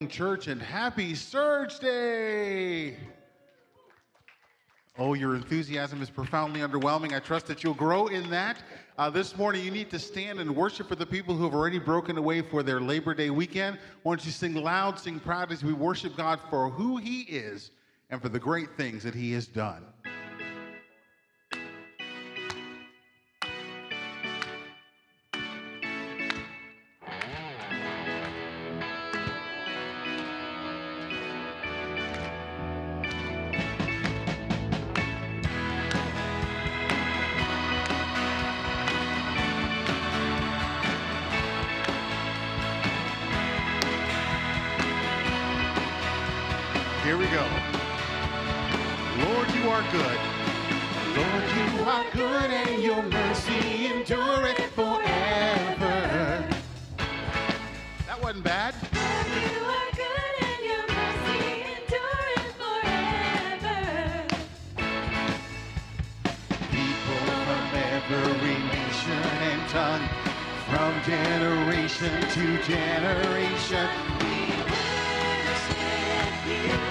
Church, and happy Surge Day! Oh, your enthusiasm is profoundly underwhelming. I trust that you'll grow in that. This morning, you need to stand and worship for the people who have already broken away for their Labor Day weekend. Why don't you sing loud, sing proud as we worship God for who He is and for the great things that He has done. Here we go. Lord, you are good. Lord, you are good and your mercy endureth forever. That wasn't bad. Lord, you are good and your mercy endureth forever. People from every nation and tongue, from generation to generation, We worship you.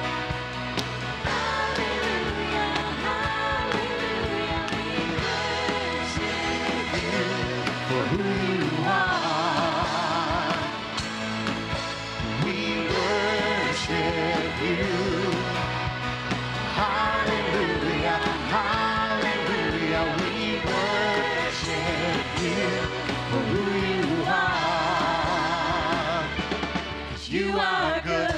for who you are. We worship you. Hallelujah, hallelujah. We worship you for who you are. 'Cause you are good.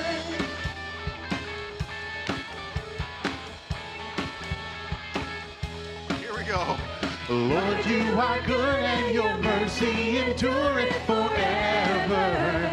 Here we go. Lord, you are good and your mercy endureth forever.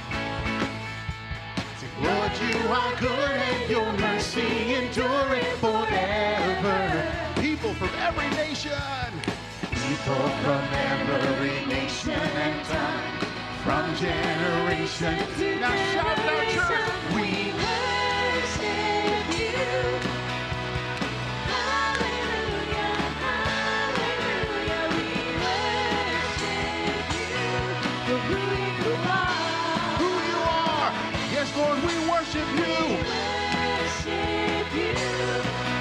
Lord, you are good and your mercy endureth forever. People from every nation. People from every nation and tongue. From generation to now shout it out, church. We worship you. Hallelujah, hallelujah. We worship you for who you are. Who you are. Yes, Lord, we worship you. Worship you.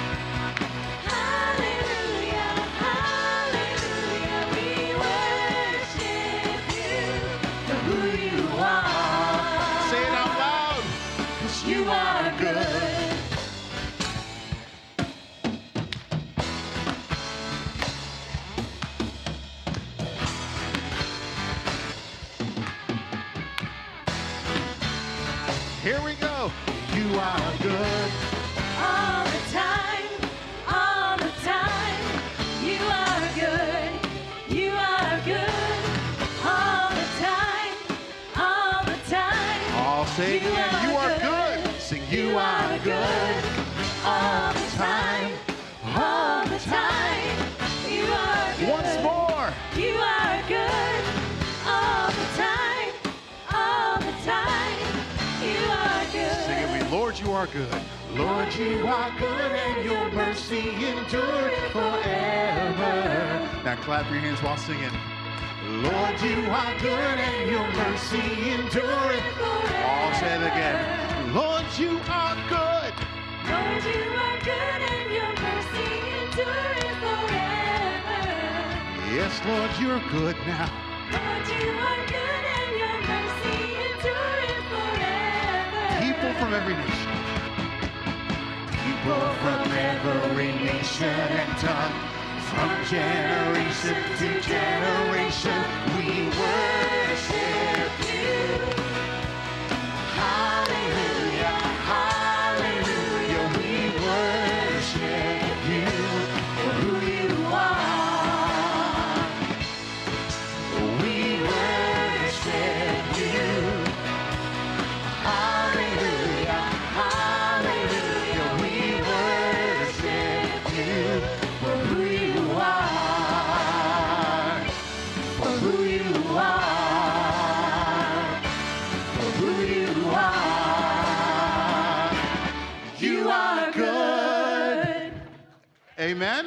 Hallelujah, hallelujah. We worship you for who you are. Say it out loud. 'Cause you are good. Here we go. You are good. All the time, all the time. You are good, you are good. All the time, all the time. All say it You again. are You are good. good. Sing you are good. All the time, all the time. You are good. Once more. You are good. All the time, all the time. You are good. Sing it with me. Lord, you are good. Lord, you are good and your mercy endureth forever. Now clap your hands while singing. Lord, you are good and your mercy endureth forever. All say it again. Lord, you are good. Lord, you are good and your mercy endureth forever. Yes, Lord, you're good now. Lord, you are good and your mercy endureth forever. People from every nation. People from every nation and tongue. From generation to generation, we worship you. Hallelujah, hallelujah. We worship you for who you are. We worship you. Hallelujah, hallelujah. We worship you for who you are. For who you are. For who you are. You are good. Amen.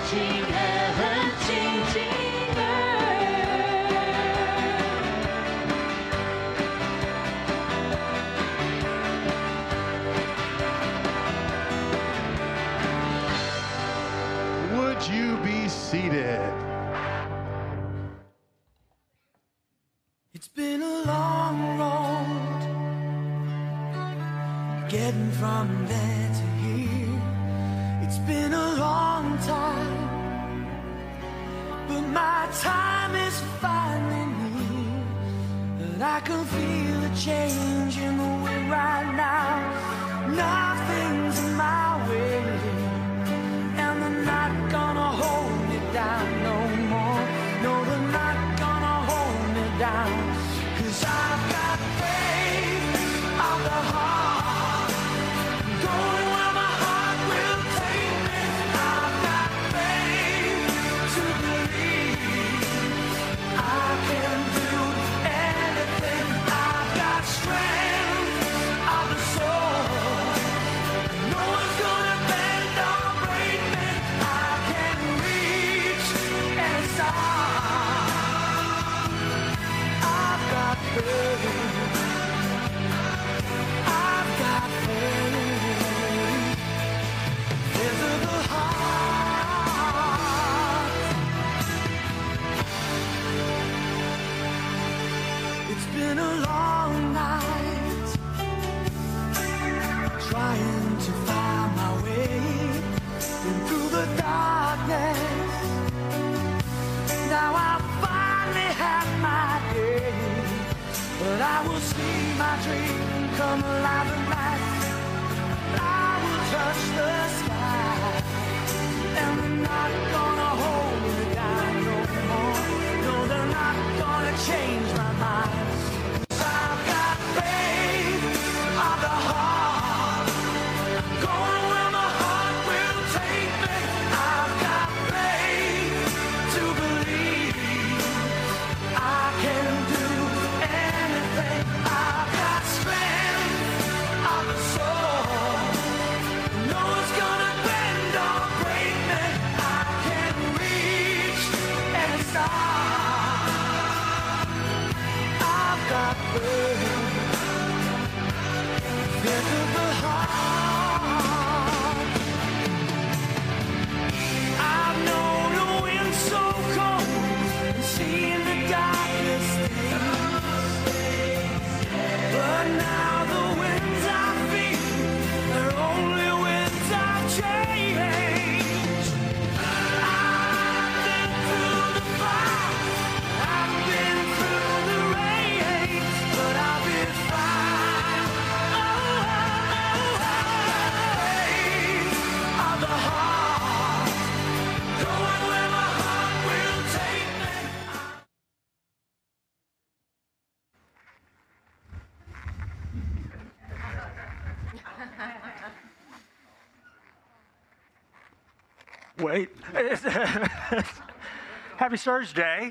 changing heaven, changing earth. Would you be seated? It's been a long road getting from there to here. It's been a long time, but my time is finally near. And I can feel a change in the wind right now. Nothing's in my way, and they're not gonna hold me down no more. No, they're not gonna hold me down. 'Cause I've got faith of the heart, going where my heart will take me. I've got faith to believe I can do anything. I've got strength of the soul. No one's gonna bend or break me. I can reach any star. I've got faith. I've got faith. There's the heart. It's been a long night trying to find my way. Been through the darkness. Now I finally have my day. But I will see my dream come alive at night. I will touch the sky, and they're not gonna hold me down no more. No, they're not gonna change my mind. 'Cause I've got faith of the heart, going where my heart will take me. I've got faith to believe I can do anything. I've got strength of the soul. No one's gonna bend or break me. I can reach any star. I've got faith. There's the heart. I've known a wind so cold and seen the darkness days. But now the winds I feel are only winds of change. I've been through the fire, I've been through the rain, but I'll be fine. Oh, faith of the heart, going where my heart will take me. Wait. Happy Surge Day.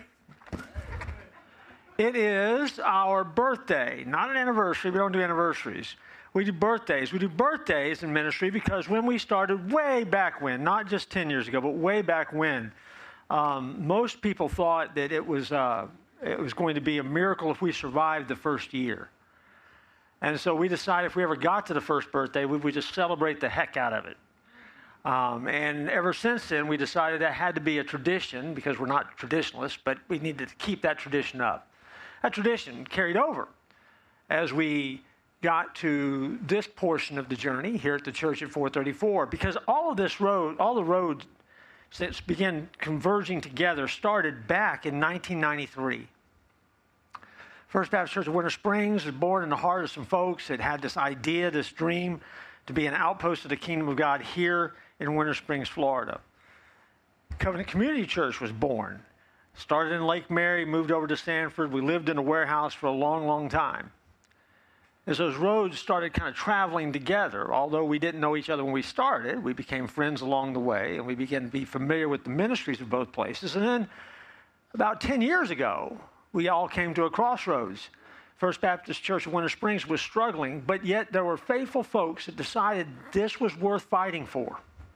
It is our birthday, not an anniversary. We don't do anniversaries. We do birthdays. We do birthdays in ministry because when we started way back when, not just 10 years ago, but way back when, most people thought that it was going to be a miracle if we survived the first year. And so we decided if we ever got to the first birthday, we would just celebrate the heck out of it. And ever since then, we decided that had to be a tradition because we're not traditionalists, but we needed to keep that tradition up. That tradition carried over as we got to this portion of the journey here at the church at 434, because all the roads that began converging together started back in 1993. First Baptist Church of Winter Springs was born in the heart of some folks that had this idea, this dream, to be an outpost of the kingdom of God here in Winter Springs, Florida. Covenant Community Church was born. Started in Lake Mary, moved over to Sanford. We lived in a warehouse for a long, long time. As those roads started kind of traveling together, although we didn't know each other when we started, we became friends along the way, and we began to be familiar with the ministries of both places. And then about 10 years ago, we all came to a crossroads. First Baptist Church of Winter Springs was struggling, but yet there were faithful folks that decided this was worth fighting for.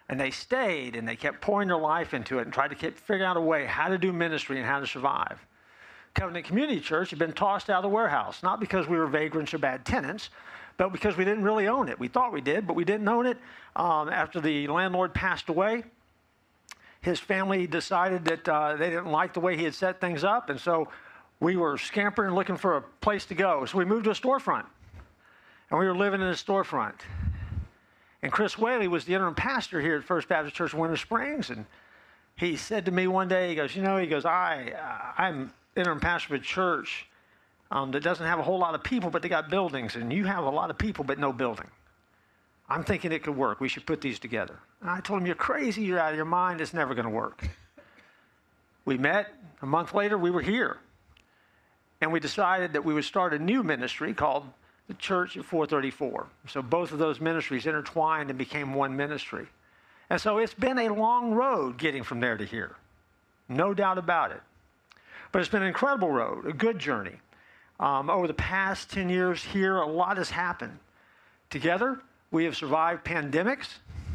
And they stayed, and they kept pouring their life into it and tried to keep figuring out a way how to do ministry and how to survive. Covenant Community Church had been tossed out of the warehouse, not because we were vagrants or bad tenants, but because we didn't really own it. We thought we did, but we didn't own it. After the landlord passed away, his family decided that they didn't like the way he had set things up, and so we were scampering looking for a place to go. So we moved to a storefront, and we were living in a storefront. And Chris Whaley was the interim pastor here at First Baptist Church Winter Springs, and he said to me one day, he goes, I'm interim pastor of a church that doesn't have a whole lot of people, but they got buildings, and you have a lot of people but no building. I'm thinking it could work. We should put these together. And I told him, you're crazy. You're out of your mind. It's never going to work. We met. A month later, we were here. And we decided that we would start a new ministry called the Church at 434. So both of those ministries intertwined and became one ministry. And so it's been a long road getting from there to here. No doubt about it. But it's been an incredible road, a good journey. Over the past 10 years here, a lot has happened. Together, we have survived pandemics.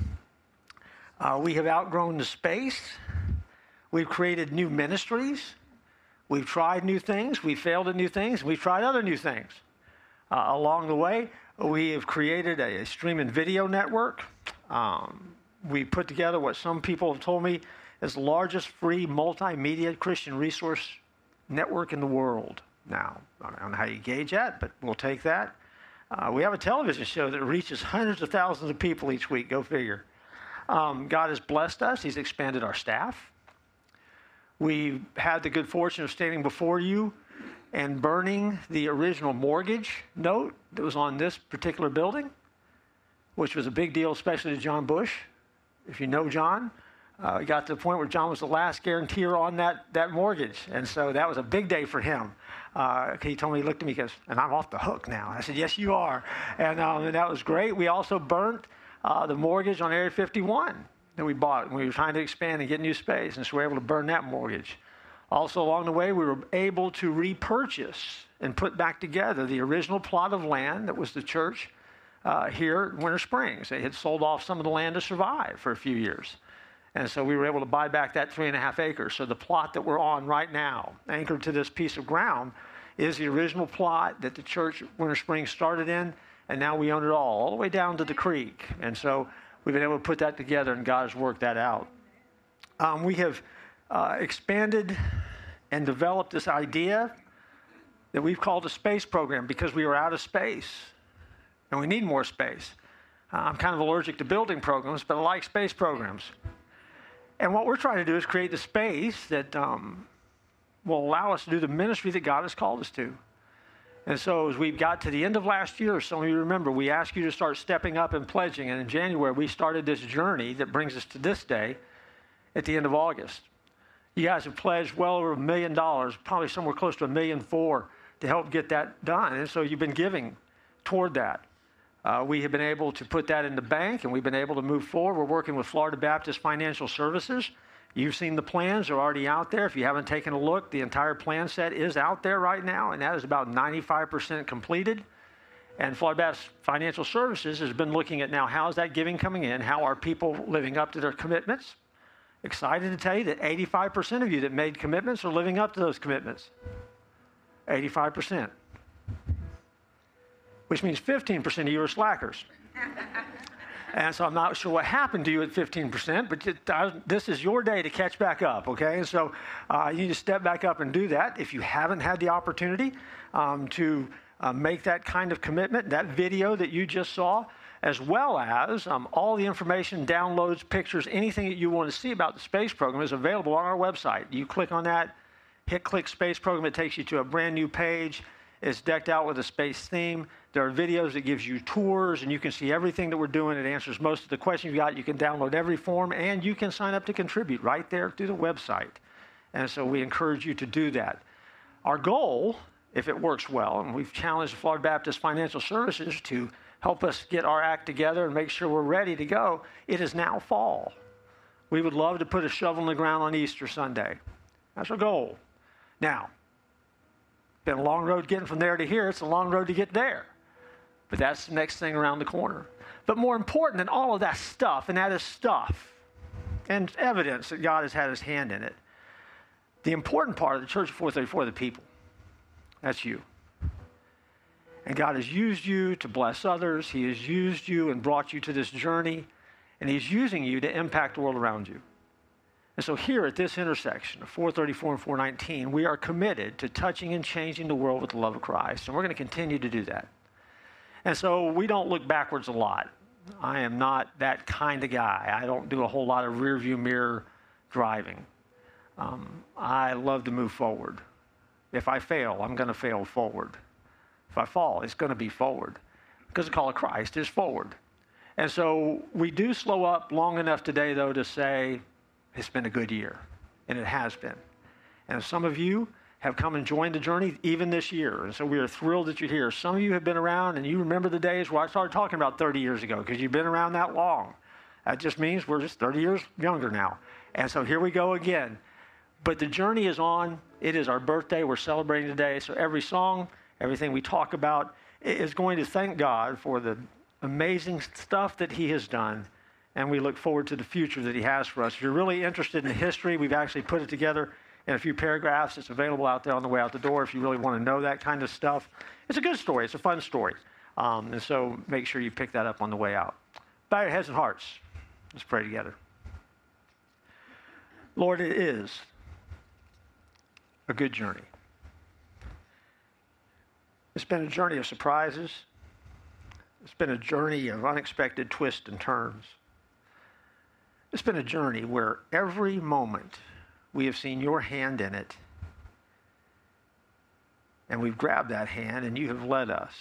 We have outgrown the space. We've created new ministries. We've tried new things. We've failed at new things. We've tried other new things. Along the way, we have created a stream and video network. We put together what some people have told me is the largest free multimedia Christian resource network in the world. Now, I don't know how you gauge that, but we'll take that. We have a television show that reaches hundreds of thousands of people each week. Go figure. God has blessed us. He's expanded our staff. We've had the good fortune of standing before you and burning the original mortgage note that was on this particular building, which was a big deal, especially to John Bush. If you know John, it got to the point where John was the last guarantor on that mortgage. And so that was a big day for him. He told me, he looked at me, he goes, and I'm off the hook now. I said, yes, you are. And that was great. We also burnt the mortgage on Area 51 that we bought when we were trying to expand and get new space. And so we were able to burn that mortgage. Also, along the way, we were able to repurchase and put back together the original plot of land that was the church here at Winter Springs. They had sold off some of the land to survive for a few years. And so we were able to buy back that 3.5 acres. So the plot that we're on right now, anchored to this piece of ground, is the original plot that the church Winter Springs started in, and now we own it all the way down to the creek. And so we've been able to put that together, and God has worked that out. We have expanded and developed this idea that we've called a space program because we were out of space, and we need more space. I'm kind of allergic to building programs, but I like space programs. And what we're trying to do is create the space that will allow us to do the ministry that God has called us to. And so as we got to the end of last year, some of you remember, we asked you to start stepping up and pledging. And in January, we started this journey that brings us to this day at the end of August. You guys have pledged well over $1 million, probably somewhere close to $1.4 million to help get that done. And so you've been giving toward that. We have been able to put that in the bank, and we've been able to move forward. We're working with Florida Baptist Financial Services. You've seen the plans. They're already out there. If you haven't taken a look, the entire plan set is out there right now, and that is about 95% completed. And Florida Baptist Financial Services has been looking at now, how is that giving coming in? How are people living up to their commitments? Excited to tell you that 85% of you that made commitments are living up to those commitments. 85%. Which means 15% of you are slackers. And so I'm not sure what happened to you at 15%, but this is your day to catch back up, okay? And so you need to step back up and do that. If you haven't had the opportunity to make that kind of commitment, that video that you just saw, as well as all the information, downloads, pictures, anything that you want to see about the space program is available on our website. You click on that, hit click space program, it takes you to a brand new page. It's decked out with a space theme. There are videos that gives you tours, and you can see everything that we're doing. It answers most of the questions you got. You can download every form, and you can sign up to contribute right there through the website. And so we encourage you to do that. Our goal, if it works well, and we've challenged Florida Baptist Financial Services to help us get our act together and make sure we're ready to go, it is now fall. We would love to put a shovel in the ground on Easter Sunday. That's our goal. Now, been a long road getting from there to here. It's a long road to get there. But that's the next thing around the corner. But more important than all of that stuff, and that is stuff, and evidence that God has had his hand in it, the important part of the church of 434 are the people. That's you. And God has used you to bless others. He has used you and brought you to this journey, and he's using you to impact the world around you. And so here at this intersection of 434 and 419, we are committed to touching and changing the world with the love of Christ, and we're going to continue to do that. And so we don't look backwards a lot. I am not that kind of guy. I don't do a whole lot of rear view mirror driving. I love to move forward. If I fail, I'm going to fail forward. If I fall, it's going to be forward, because the call of Christ is forward. And so we do slow up long enough today, though, to say it's been a good year, and it has been. And some of you have come and joined the journey even this year, and so we are thrilled that you're here. Some of you have been around, and you remember the days where I started talking about 30 years ago, because you've been around that long. That just means we're just 30 years younger now. And so here we go again. But the journey is on. It is our birthday. We're celebrating today. So every song, everything we talk about is going to thank God for the amazing stuff that he has done. And we look forward to the future that he has for us. If you're really interested in the history, we've actually put it together in a few paragraphs. It's available out there on the way out the door if you really want to know that kind of stuff. It's a good story. It's a fun story. And so make sure you pick that up on the way out. Bow your heads and hearts. Let's pray together. Lord, it is a good journey. It's been a journey of surprises. It's been a journey of unexpected twists and turns. It's been a journey where every moment we have seen your hand in it, and we've grabbed that hand and you have led us.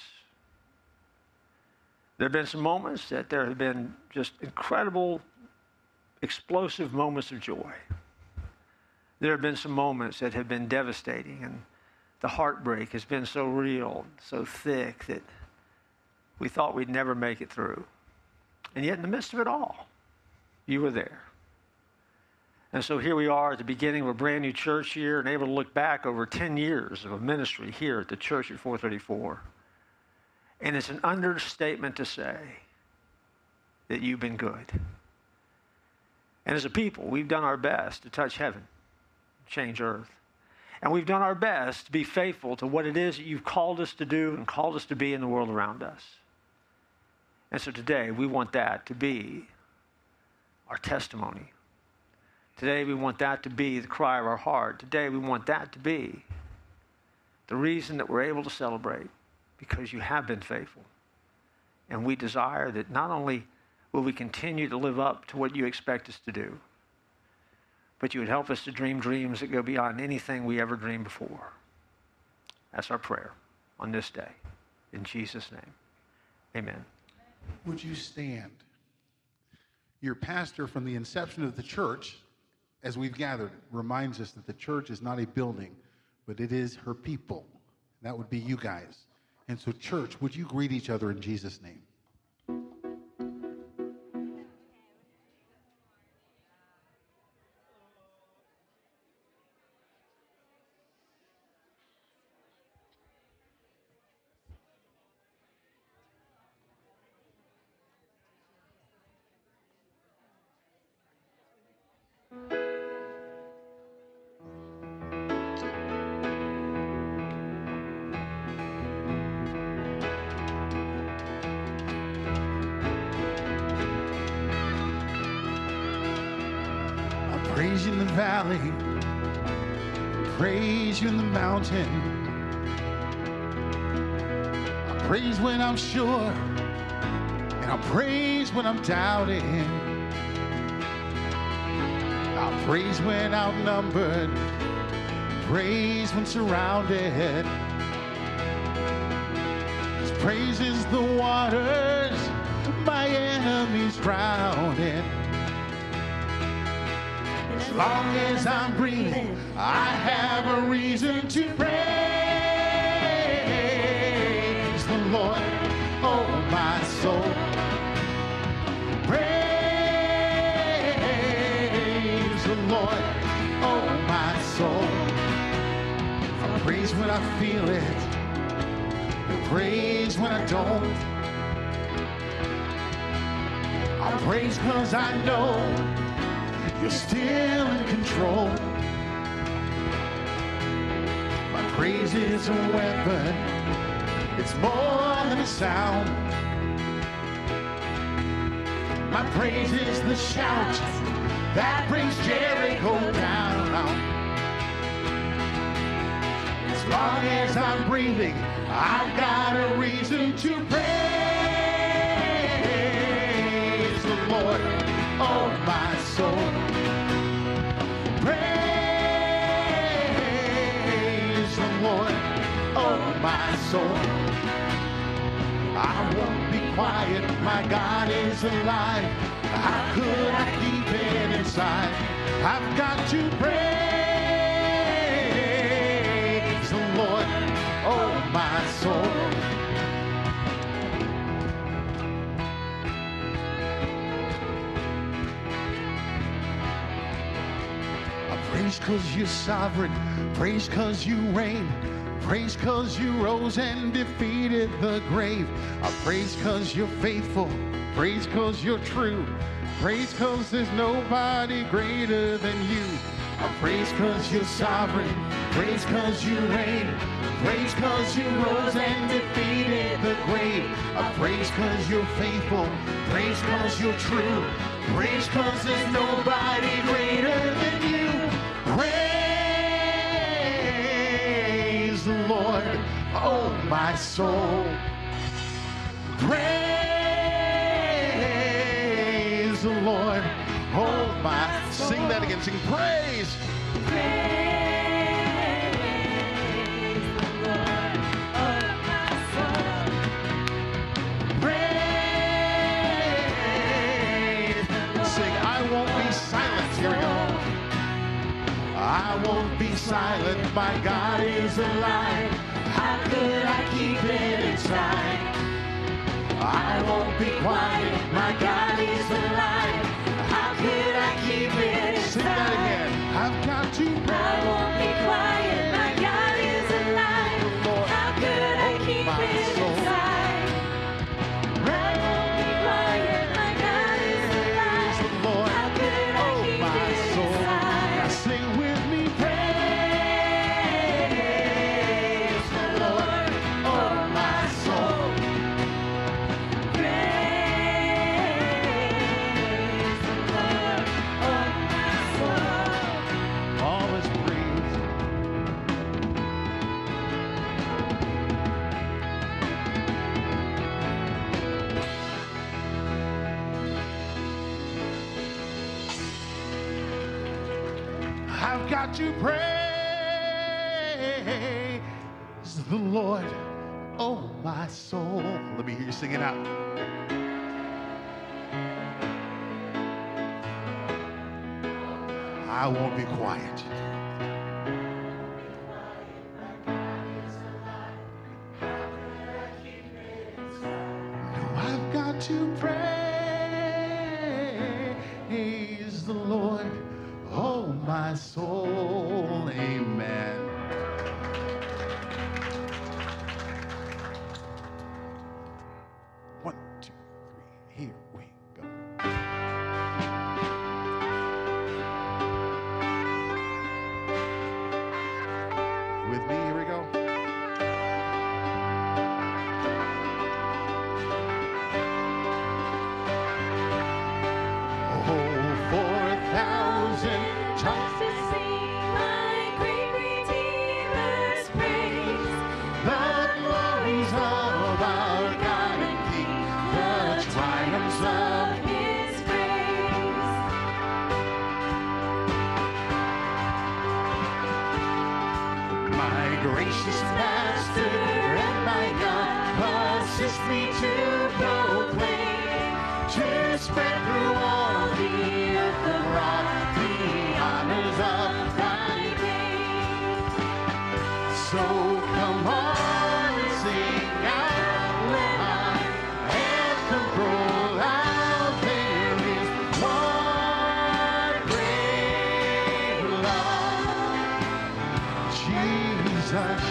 There have been some moments that there have been just incredible, explosive moments of joy. There have been some moments that have been devastating, and the heartbreak has been so real, so thick, that we thought we'd never make it through. And yet in the midst of it all, you were there. And so here we are at the beginning of a brand new church year, and able to look back over 10 years of a ministry here at the church at 434. And it's an understatement to say that you've been good. And as a people, we've done our best to touch heaven, change earth. And we've done our best to be faithful to what it is that you've called us to do and called us to be in the world around us. And so today, we want that to be our testimony. Today, we want that to be the cry of our heart. Today, we want that to be the reason that we're able to celebrate, because you have been faithful. And we desire that not only will we continue to live up to what you expect us to do, but you would help us to dream dreams that go beyond anything we ever dreamed before. That's our prayer on this day. In Jesus' name, amen. Would you stand? Your pastor from the inception of the church, as we've gathered, reminds us that the church is not a building, but it is her people. That would be you guys. And so, church, would you greet each other in Jesus' name? Praise you in the valley, praise you in the mountain. I praise when I'm sure, and I praise when I'm doubting. I praise when outnumbered, praise when surrounded. His praise is the waters my enemies drown in. As long as I'm breathing, I have a reason to praise the Lord, oh my soul. Praise the Lord, oh my soul. I praise when I feel it, and praise when I don't. I'll praise because I know you're still in control. My praise is a weapon. It's more than a sound. My praise is the shout that brings Jericho down. As long as I'm breathing, I've got a reason to praise the Lord, oh my soul. Praise the Lord, oh my soul. I won't be quiet, my God is alive. How could I keep it inside? I've got to praise the Lord, oh my soul. I praise because you're sovereign, praise because you reign. Praise because you rose and defeated the grave. I praise because you're faithful. Praise because you're true. Praise because there's nobody greater than you. I praise because you're sovereign. Praise because you reign. Praise because you rose and defeated the grave. I praise because you're faithful. Praise because you're true. Praise because there's nobody greater than you. Praise the Lord, oh my soul. Praise the Lord, oh my. Sing that again. Sing praise. Praise the Lord, oh my soul. Praise. Sing, I won't be silent. Here we go. I won't be silent, my God is alive. How could I keep it inside? I won't be quiet, my God is alive. How could I keep it inside? Sing that again. I've got to praise. I won't be quiet, my God is alive. How could I keep it inside? I won't be quiet, my God is alive. How could I keep it inside? Now sing with me, praise the Lord, oh my soul. Praise the Lord, oh my soul. All is praise. I've got to praise the Lord, oh my soul. Let me hear you sing it out. I won't be quiet. No, I've got to praise the Lord, oh my soul. Amen. One, two, three, here we go. With me, here we go. Oh, 4,000 Just to sing my great Redeemer's praise. the glories of our God and King, the triumphs of His praise. my gracious Master and my God. Assist me to proclaim, to spread through all the earth abroad the honors of thy name. So come on and sing out, let my anthem grow loud. There is one great love, Jesus.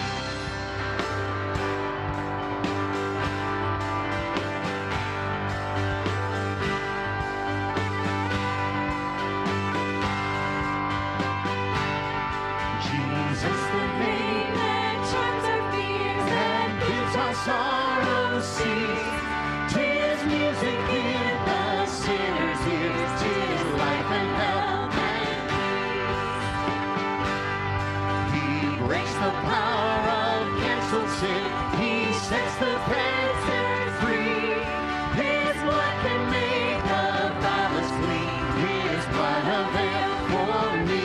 heaven for me.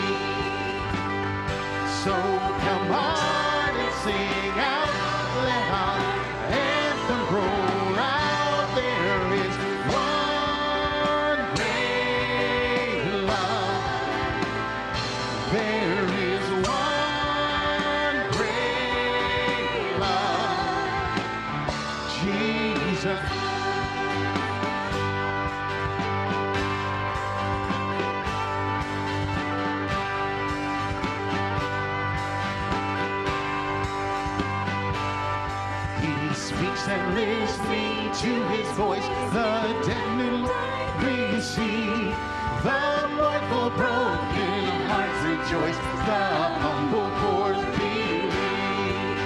So come on and sing out, let our anthem roll out. There is one great love. There is one great love. Jesus. Speaks and lifts me to his voice. The dead will receive. The mournful broken hearts rejoice. The humble poor believe.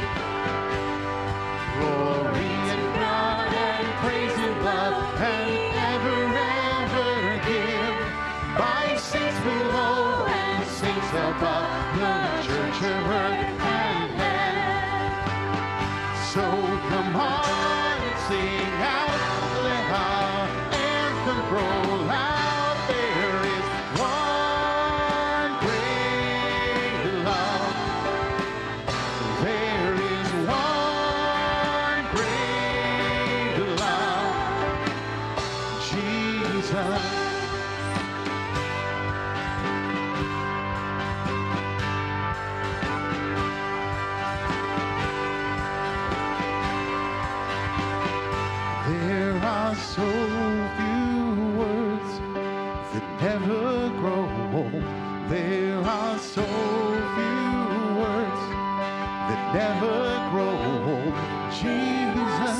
Glory and God and praise and love and ever, ever give. By saints below and saints above, the church of earth and heaven. So come on and sing out, let our anthem roll out. There is one great love. There is one great love. Jesus. There are so few words that never grow old. There are so few words that never grow old. Jesus.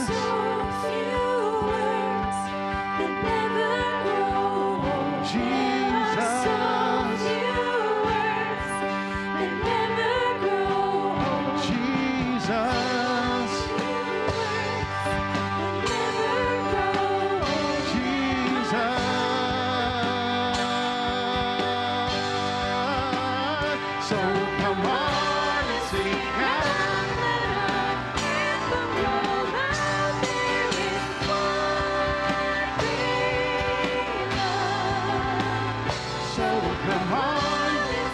So come on and sing out. So come on.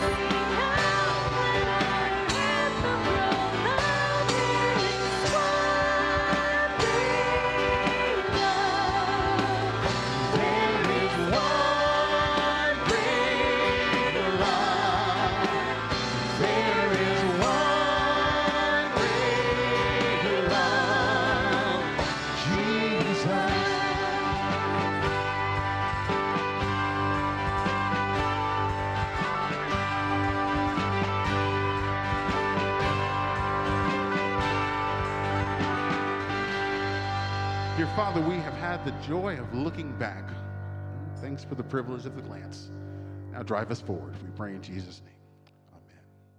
There is one great love. There is one great love, Jesus. Dear Father, we have had the joy of looking back. Thanks for the privilege of the glance. Now drive us forward. We pray in Jesus' name. Amen.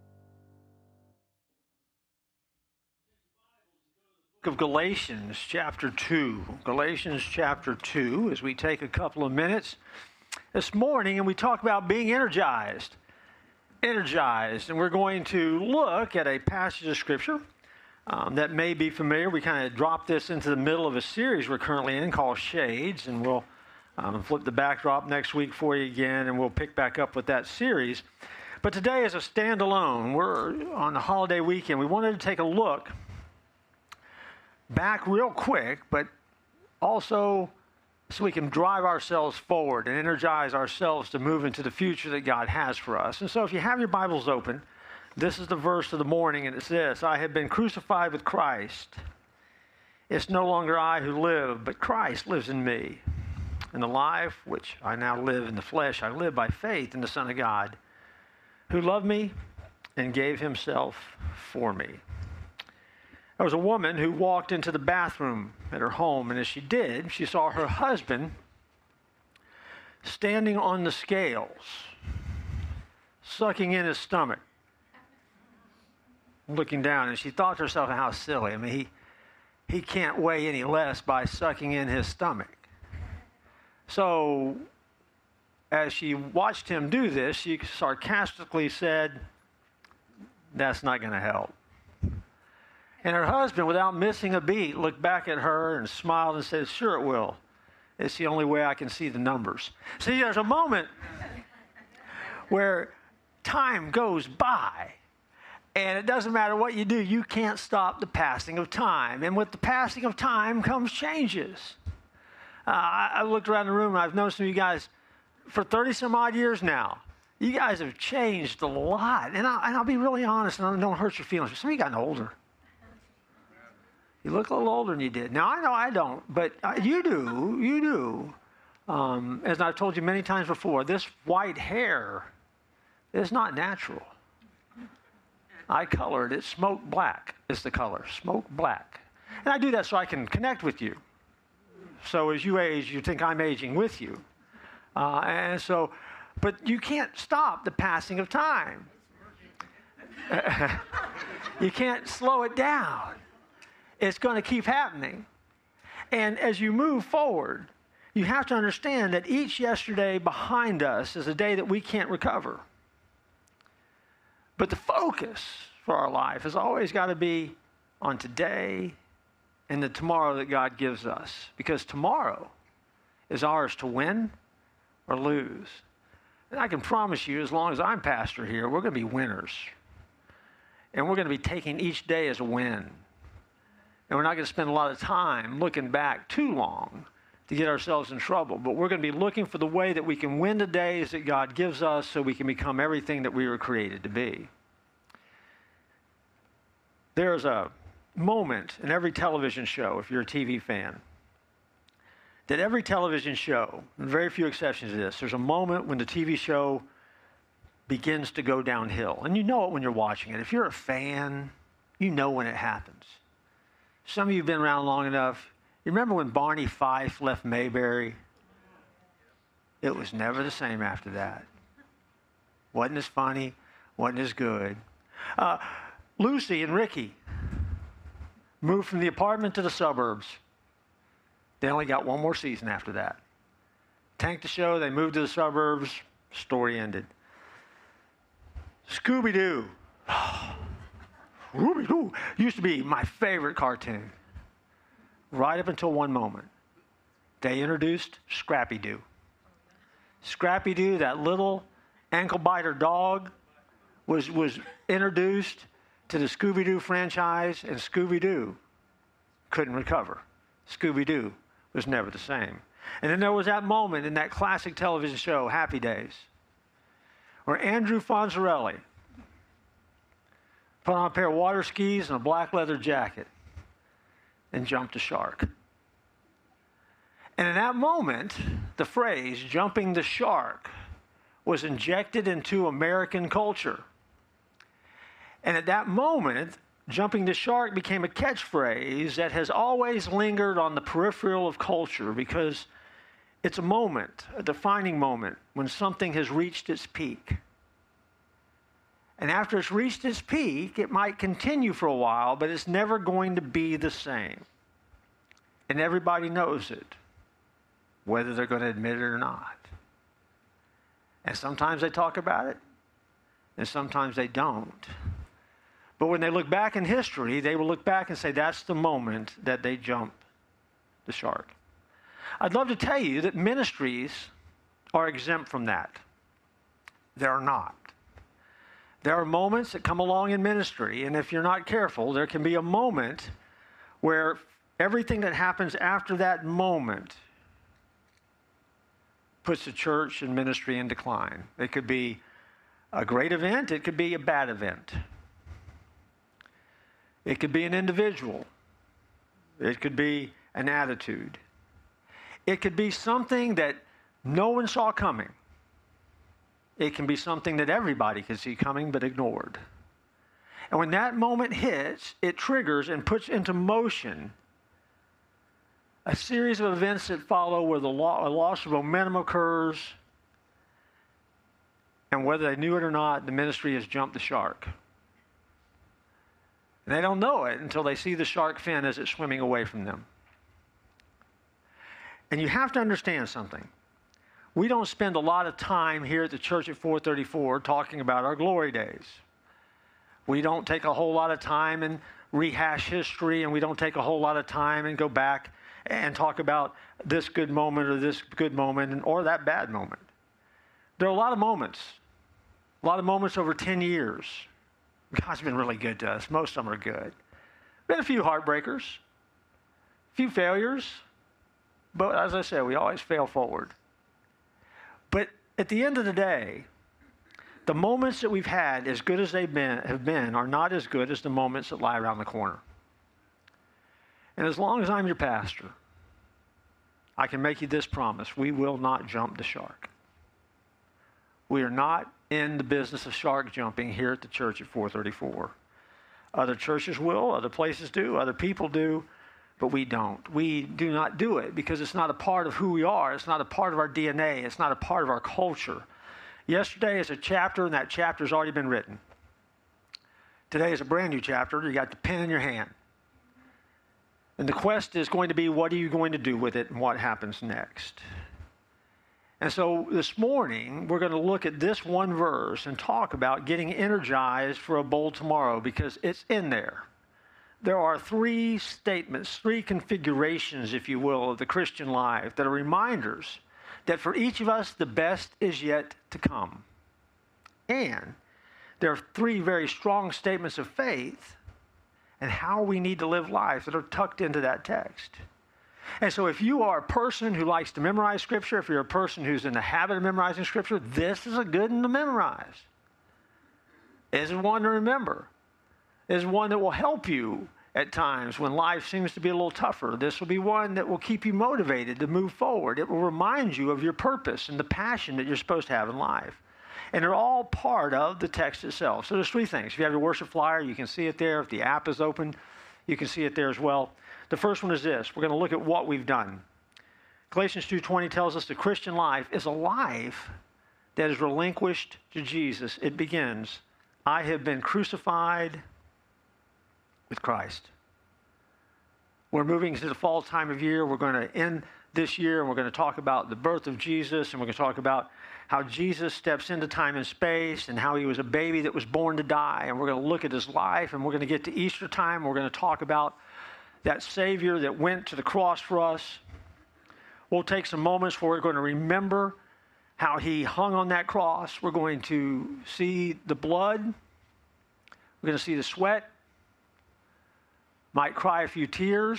Book of Galatians chapter 2. Galatians chapter 2, as we take a couple of minutes this morning and we talk about being energized. Energized. And we're going to look at a passage of Scripture that may be familiar. We kind of dropped this into the middle of a series we're currently in called Shades, and we'll flip the backdrop next week for you again, and we'll pick back up with that series. But today is a standalone. We're on the holiday weekend. We wanted to take a look back real quick, but also so we can drive ourselves forward and energize ourselves to move into the future that God has for us. And so if you have your Bibles open, this is the verse of the morning, and it's this: I have been crucified with Christ. It's no longer I who live, but Christ lives in me. And the life which I now live in the flesh, I live by faith in the Son of God, who loved me and gave himself for me. There was a woman who walked into the bathroom at her home, and as she did, she saw her husband standing on the scales, sucking in his stomach, looking down, and she thought to herself, how silly. I mean, he can't weigh any less by sucking in his stomach. So as she watched him do this, she sarcastically said, that's not going to help. And her husband, without missing a beat, looked back at her and smiled and said, sure it will. It's the only way I can see the numbers. See, there's a moment where time goes by. And it doesn't matter what you do, you can't stop the passing of time. And with the passing of time comes changes. I looked around the room and I've known some of you guys for 30 some odd years now. You guys have changed a lot. And I'll be really honest, and don't hurt your feelings. Some of you gotten older. You look a little older than you did. Now, I know I don't, but you do. You do. As I've told you many times before, this white hair is not natural. I colored it. Smoke black is the color. Smoke black. And I do that so I can connect with you. So as you age, you think I'm aging with you. But you can't stop the passing of time. You can't slow it down. It's going to keep happening. And as you move forward, you have to understand that each yesterday behind us is a day that we can't recover. But the focus for our life has always got to be on today and the tomorrow that God gives us. Because tomorrow is ours to win or lose. And I can promise you, as long as I'm pastor here, we're going to be winners. And we're going to be taking each day as a win. And we're not going to spend a lot of time looking back too long to get ourselves in trouble. But we're going to be looking for the way that we can win the days that God gives us so we can become everything that we were created to be. There's a moment in every television show, if you're a TV fan, that every television show, and very few exceptions to this, there's a moment when the TV show begins to go downhill. And you know it when you're watching it. If you're a fan, you know when it happens. Some of you have been around long enough. You remember when Barney Fife left Mayberry? It was never the same after that. Wasn't as funny, wasn't as good. Lucy and Ricky moved from the apartment to the suburbs. They only got one more season after that. Tanked the show, they moved to the suburbs, story ended. Scooby-Doo. Scooby-Doo used to be my favorite cartoon. Right up until one moment. They introduced Scrappy-Doo. Scrappy-Doo, that little ankle-biter dog, was introduced to the Scooby-Doo franchise, and Scooby-Doo couldn't recover. Scooby-Doo was never the same. And then there was that moment in that classic television show, Happy Days, where Andrew Fonzarelli put on a pair of water skis and a black leather jacket and jumped a shark. And in that moment, the phrase, jumping the shark, was injected into American culture. And at that moment, jumping the shark became a catchphrase that has always lingered on the peripheral of culture because it's a moment, a defining moment, when something has reached its peak. And after it's reached its peak, it might continue for a while, but it's never going to be the same. And everybody knows it, whether they're going to admit it or not. And sometimes they talk about it, and sometimes they don't. But when they look back in history, they will look back and say, that's the moment that they jumped the shark. I'd love to tell you that ministries are exempt from that. They're not. There are moments that come along in ministry, and if you're not careful, there can be a moment where everything that happens after that moment puts the church and ministry in decline. It could be a great event, it could be a bad event. It could be an individual. It could be an attitude. It could be something that no one saw coming. It can be something that everybody can see coming but ignored. And when that moment hits, it triggers and puts into motion a series of events that follow where a loss of momentum occurs. And whether they knew it or not, the ministry has jumped the shark. And they don't know it until they see the shark fin as it's swimming away from them. And you have to understand something. We don't spend a lot of time here at the church at 434 talking about our glory days. We don't take a whole lot of time and rehash history, and we don't take a whole lot of time and go back and talk about this good moment or this good moment or that bad moment. There are a lot of moments A lot of moments over 10 years. God's been really good to us. Most of them are good. Been a few heartbreakers, a few failures, but as I said, we always fail forward. But at the end of the day, the moments that we've had, as good as have been, are not as good as the moments that lie around the corner. And as long as I'm your pastor, I can make you this promise: we will not jump the shark. We are not in the business of shark jumping here at the church at 434. Other churches will, other places do, other people do, but we don't. We do not do it because it's not a part of who we are. It's not a part of our DNA. It's not a part of our culture. Yesterday is a chapter, and that chapter's already been written. Today is a brand new chapter. You got the pen in your hand. And the quest is going to be, what are you going to do with it and what happens next? And so this morning, we're going to look at this one verse and talk about getting energized for a bold tomorrow, because it's in there. There are three statements, three configurations, if you will, of the Christian life that are reminders that for each of us, the best is yet to come. And there are three very strong statements of faith and how we need to live life that are tucked into that text. And so if you are a person who likes to memorize Scripture, if you're a person who's in the habit of memorizing Scripture, this is a good one to memorize. It's one to remember. It's one that will help you at times when life seems to be a little tougher. This will be one that will keep you motivated to move forward. It will remind you of your purpose and the passion that you're supposed to have in life. And they're all part of the text itself. So there's three things. If you have your worship flyer, you can see it there. If the app is open, you can see it there as well. The first one is this. We're going to look at what we've done. Galatians 2:20 tells us the Christian life is a life that is relinquished to Jesus. It begins, I have been crucified with Christ. We're moving into the fall time of year. We're going to end this year, and we're going to talk about the birth of Jesus, and we're going to talk about how Jesus steps into time and space and how he was a baby that was born to die. And we're going to look at his life, and we're going to get to Easter time. We're going to talk about that Savior that went to the cross for us. We'll take some moments where we're going to remember how he hung on that cross. We're going to see the blood. We're going to see the sweat. Might cry a few tears.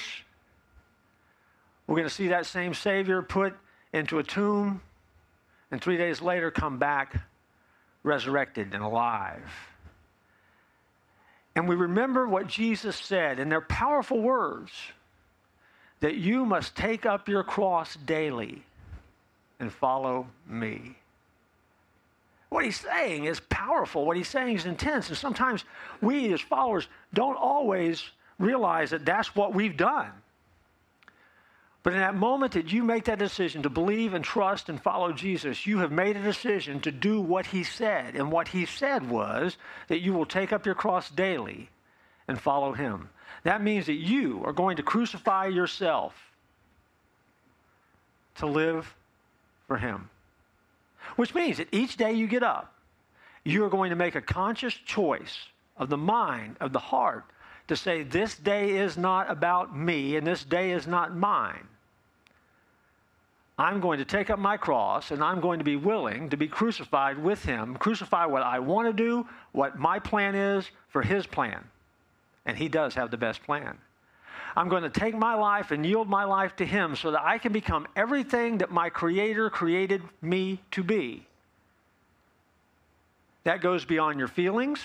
We're going to see that same Savior put into a tomb, and 3 days later come back resurrected and alive. And we remember what Jesus said, and they're powerful words, that you must take up your cross daily and follow me. What he's saying is powerful. What he's saying is intense. And sometimes we as followers don't always realize that that's what we've done. But in that moment that you make that decision to believe and trust and follow Jesus, you have made a decision to do what he said. And what he said was that you will take up your cross daily and follow him. That means that you are going to crucify yourself to live for him. Which means that each day you get up, you are going to make a conscious choice of the mind, of the heart, to say, this day is not about me and this day is not mine. I'm going to take up my cross, and I'm going to be willing to be crucified with him, crucify what I want to do, what my plan is for his plan. And he does have the best plan. I'm going to take my life and yield my life to him so that I can become everything that my Creator created me to be. That goes beyond your feelings.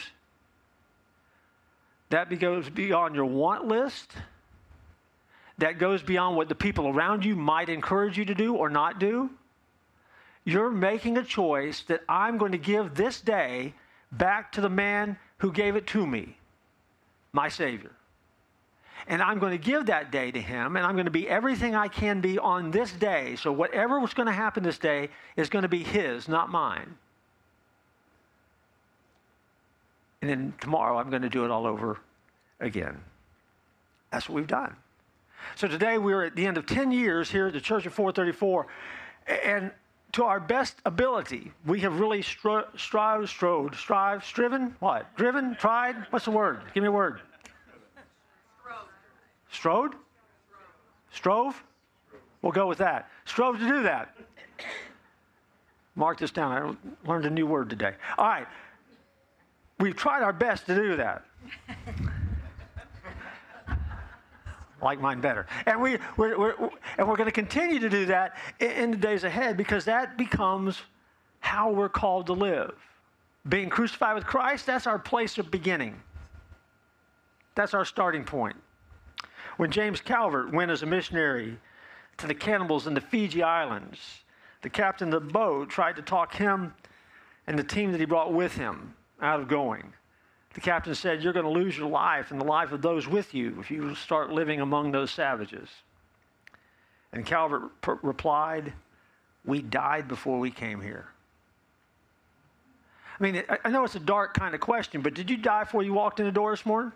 That goes beyond your want list. That goes beyond what the people around you might encourage you to do or not do. You're making a choice that I'm going to give this day back to the man who gave it to me, my Savior. And I'm going to give that day to him, and I'm going to be everything I can be on this day. So whatever was going to happen this day is going to be his, not mine. And then tomorrow I'm going to do it all over again. That's what we've done. So today we're at the end of 10 years here at the Church of 434. And to our best ability, we have really striven? What? Driven? Tried? What's the word? Give me a word. Strode? Strove? We'll go with that. Strove to do that. Mark this down. I learned a new word today. All right. We've tried our best to do that. Like mine better. And we're going to continue to do that in the days ahead, because that becomes how we're called to live. Being crucified with Christ, that's our place of beginning. That's our starting point. When James Calvert went as a missionary to the cannibals in the Fiji Islands, the captain of the boat tried to talk him and the team that he brought with him out of going. The captain said, "You're going to lose your life and the life of those with you if you start living among those savages." And Calvert replied, "We died before we came here." I mean, I know it's a dark kind of question, but did you die before you walked in the door this morning?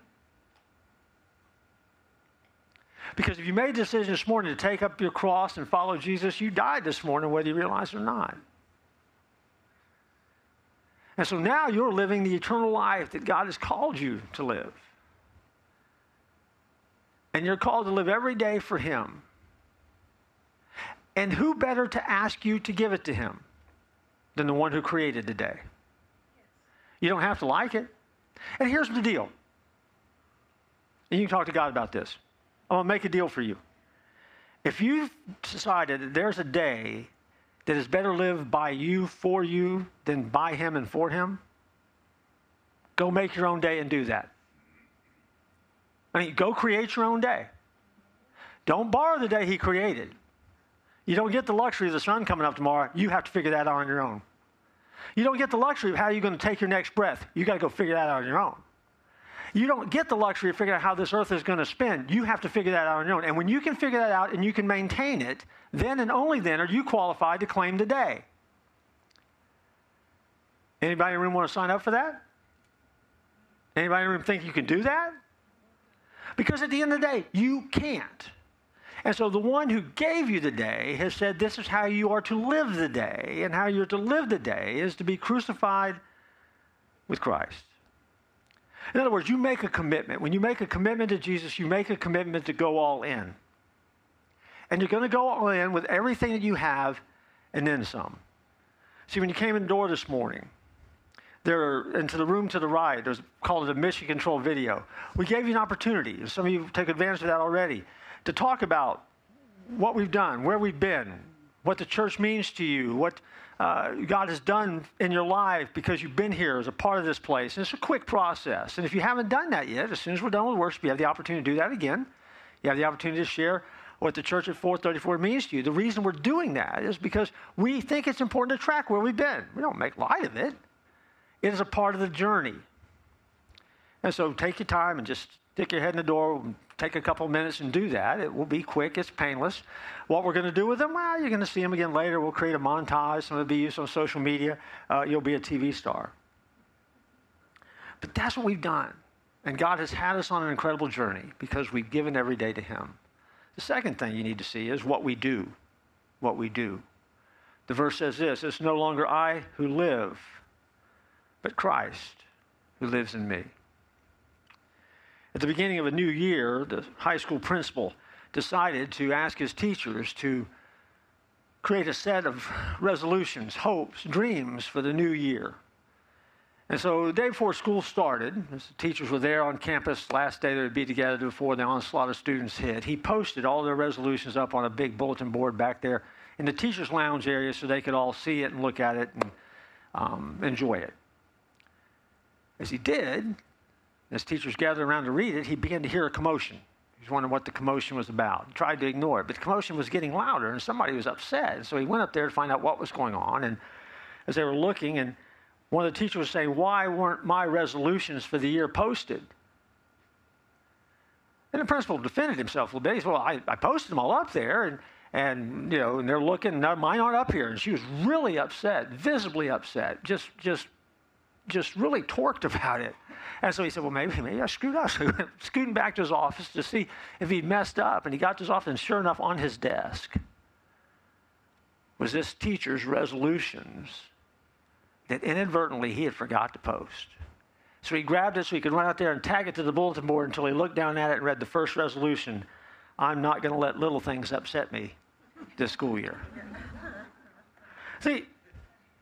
Because if you made a decision this morning to take up your cross and follow Jesus, you died this morning, whether you realize it or not. And so now you're living the eternal life that God has called you to live. And you're called to live every day for Him. And who better to ask you to give it to Him than the one who created the day? You don't have to like it. And here's the deal. And you can talk to God about this. I'm going to make a deal for you. If you've decided that there's a day that is better lived by you, for you, than by Him and for Him, go make your own day and do that. I mean, go create your own day. Don't borrow the day He created. You don't get the luxury of the sun coming up tomorrow. You have to figure that out on your own. You don't get the luxury of how you're going to take your next breath. You got to go figure that out on your own. You don't get the luxury of figuring out how this earth is going to spin. You have to figure that out on your own. And when you can figure that out and you can maintain it, then and only then are you qualified to claim the day. Anybody in the room want to sign up for that? Anybody in the room think you can do that? Because at the end of the day, you can't. And so the one who gave you the day has said this is how you are to live the day. And how you're to live the day is to be crucified with Christ. In other words, you make a commitment. When you make a commitment to Jesus, you make a commitment to go all in. And you're going to go all in with everything that you have and then some. See, when you came in the door this morning, into the room to the right, there's called a mission control video. We gave you an opportunity, and some of you take advantage of that already, to talk about what we've done, where we've been, what the church means to you, what God has done in your life because you've been here as a part of this place. And it's a quick process. And if you haven't done that yet, as soon as we're done with worship, you have the opportunity to do that again. You have the opportunity to share what the church at 434 means to you. The reason we're doing that is because we think it's important to track where we've been. We don't make light of it. It is a part of the journey. And so take your time and just stick your head in the door, take a couple of minutes and do that. It will be quick. It's painless. What we're going to do with them, well, you're going to see them again later. We'll create a montage. Some will be used on social media. You'll be a TV star. But that's what we've done. And God has had us on an incredible journey because we've given every day to Him. The second thing you need to see is what we do. What we do. The verse says this, "It's no longer I who live, but Christ who lives in me." At the beginning of a new year, the high school principal decided to ask his teachers to create a set of resolutions, hopes, dreams for the new year. And so the day before school started, as the teachers were there on campus, last day they would be together before the onslaught of students hit, he posted all their resolutions up on a big bulletin board back there in the teachers' lounge area so they could all see it and look at it and enjoy it. As he did, as teachers gathered around to read it, he began to hear a commotion. He was wondering what the commotion was about. He tried to ignore it, but the commotion was getting louder, and somebody was upset. So he went up there to find out what was going on. And as they were looking, and one of the teachers was saying, "Why weren't my resolutions for the year posted?" And the principal defended himself a little bit. He said, "Well, I posted them all up there, and you know, and they're looking. No, mine aren't up here." And she was really upset, visibly upset, just really torqued about it. And so he said, "Well, maybe I screwed up." So he went scooting back to his office to see if he'd messed up. And he got to his office, and sure enough, on his desk was this teacher's resolutions that inadvertently he had forgot to post. So he grabbed it so he could run out there and tag it to the bulletin board until he looked down at it and read the first resolution: "I'm not going to let little things upset me this school year." See,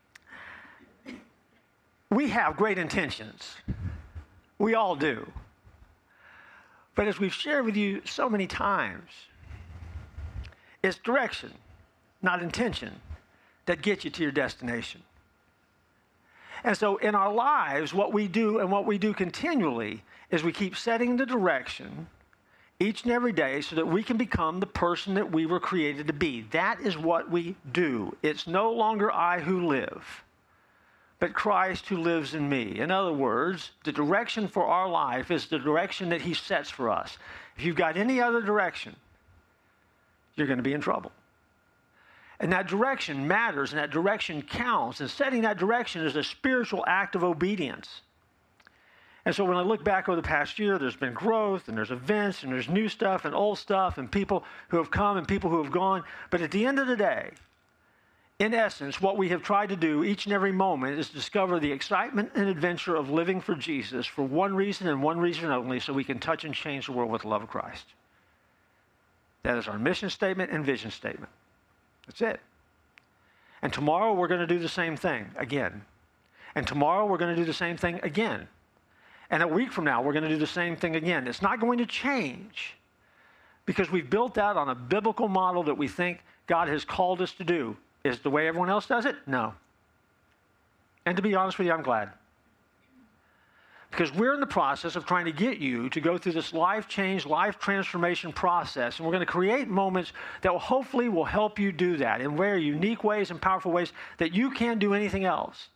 we have great intentions. We all do. But as we've shared with you so many times, it's direction, not intention, that gets you to your destination. And so in our lives, what we do and what we do continually is we keep setting the direction each and every day so that we can become the person that we were created to be. That is what we do. It's no longer I who live, but Christ who lives in me. In other words, the direction for our life is the direction that he sets for us. If you've got any other direction, you're going to be in trouble. And that direction matters, and that direction counts. And setting that direction is a spiritual act of obedience. And so when I look back over the past year, there's been growth, and there's events, and there's new stuff, and old stuff, and people who have come and people who have gone. But at the end of the day, in essence, what we have tried to do each and every moment is discover the excitement and adventure of living for Jesus for one reason and one reason only, so we can touch and change the world with the love of Christ. That is our mission statement and vision statement. That's it. And tomorrow we're going to do the same thing again. And tomorrow we're going to do the same thing again. And a week from now we're going to do the same thing again. It's not going to change because we've built that on a biblical model that we think God has called us to do. Is it the way everyone else does it? No. And to be honest with you, I'm glad. Because we're in the process of trying to get you to go through this life change, life transformation process. And we're going to create moments that will hopefully will help you do that in very unique ways and powerful ways that you can't do anything else.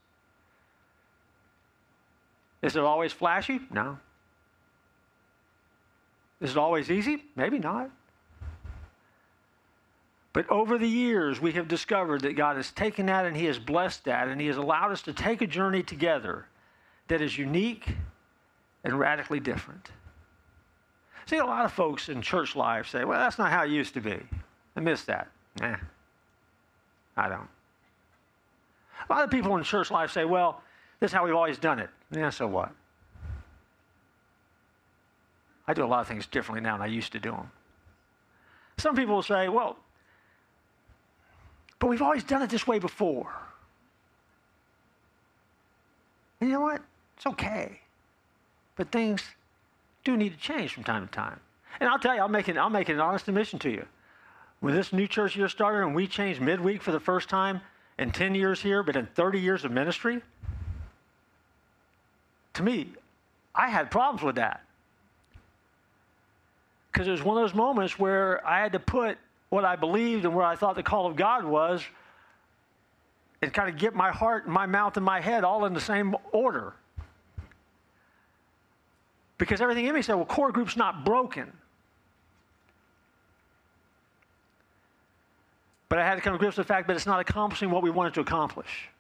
Is it always flashy? No. Is it always easy? Maybe not. But over the years, we have discovered that God has taken that and he has blessed that, and he has allowed us to take a journey together that is unique and radically different. See, a lot of folks in church life say, well, that's not how it used to be. I miss that. Nah, I don't. A lot of people in church life say, well, this is how we've always done it. Yeah, so what? I do a lot of things differently now than I used to do them. Some people will say, well, but we've always done it this way before. And you know what? It's okay. But things do need to change from time to time. And I'll tell you, I'll make an honest admission to you. When this new church year started and we changed midweek for the first time in 10 years here, but in 30 years of ministry, to me, I had problems with that. Because it was one of those moments where I had to put what I believed and where I thought the call of God was and kind of get my heart and my mouth and my head all in the same order. Because everything in me said, well, core group's not broken. But I had to come to grips with the fact that it's not accomplishing what we wanted to accomplish.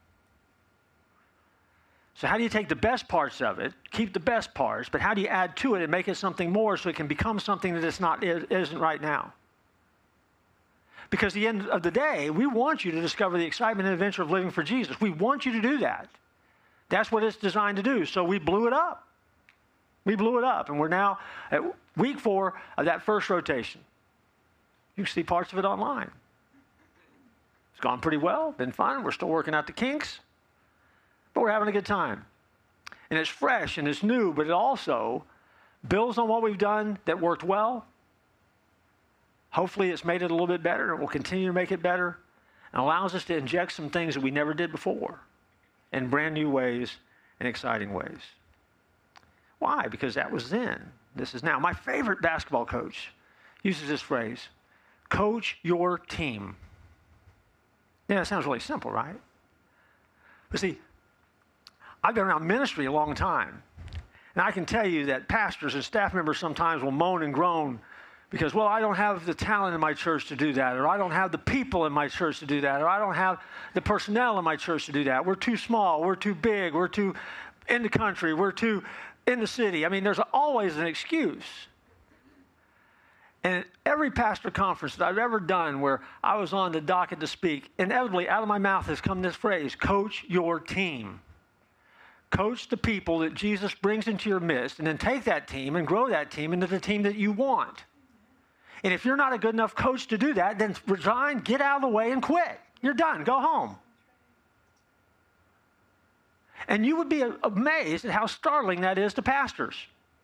So how do you take the best parts of it, keep the best parts, but how do you add to it and make it something more so it can become something that it isn't right now? Because at the end of the day, we want you to discover the excitement and adventure of living for Jesus. We want you to do that. That's what it's designed to do. So we blew it up. We blew it up, and we're now at week 4 of that first rotation. You can see parts of it online. It's gone pretty well, been fun. We're still working out the kinks, but we're having a good time. And it's fresh and it's new, but it also builds on what we've done that worked well. Hopefully it's made it a little bit better, and we'll continue to make it better, and allows us to inject some things that we never did before in brand new ways and exciting ways. Why? Because that was then. This is now. My favorite basketball coach uses this phrase, coach your team. Yeah, that sounds really simple, right? But see, I've been around ministry a long time, and I can tell you that pastors and staff members sometimes will moan and groan because, well, I don't have the talent in my church to do that, or I don't have the people in my church to do that, or I don't have the personnel in my church to do that. We're too small, we're too big, we're too in the country, we're too in the city. I mean, there's always an excuse. And at every pastor conference that I've ever done where I was on the docket to speak, inevitably out of my mouth has come this phrase, coach your team. Coach the people that Jesus brings into your midst, and then take that team and grow that team into the team that you want. And if you're not a good enough coach to do that, then resign, get out of the way, and quit. You're done. Go home. And you would be amazed at how startling that is to pastors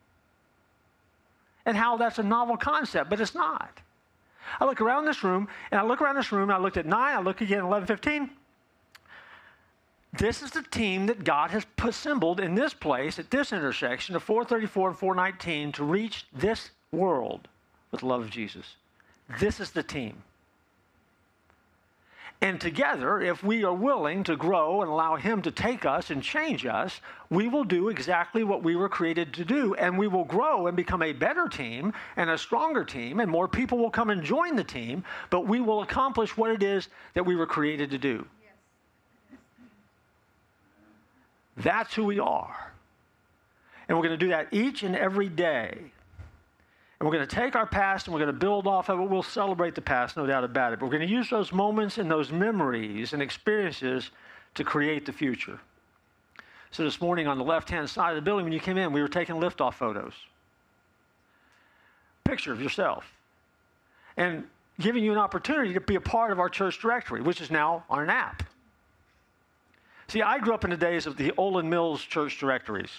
and how that's a novel concept, but it's not. I look around this room, and I looked at 9, I look again at 11:15. This is the team that God has assembled in this place at this intersection of 434 and 419 to reach this world with the love of Jesus. This is the team. And together, if we are willing to grow and allow Him to take us and change us, we will do exactly what we were created to do. And we will grow and become a better team and a stronger team, and more people will come and join the team, but we will accomplish what it is that we were created to do. That's who we are. And we're going to do that each and every day. And we're going to take our past and we're going to build off of it. We'll celebrate the past, no doubt about it. But we're going to use those moments and those memories and experiences to create the future. So this morning on the left-hand side of the building, when you came in, we were taking liftoff photos. Picture of yourself. And giving you an opportunity to be a part of our church directory, which is now on an app. See, I grew up in the days of the Olin Mills church directories.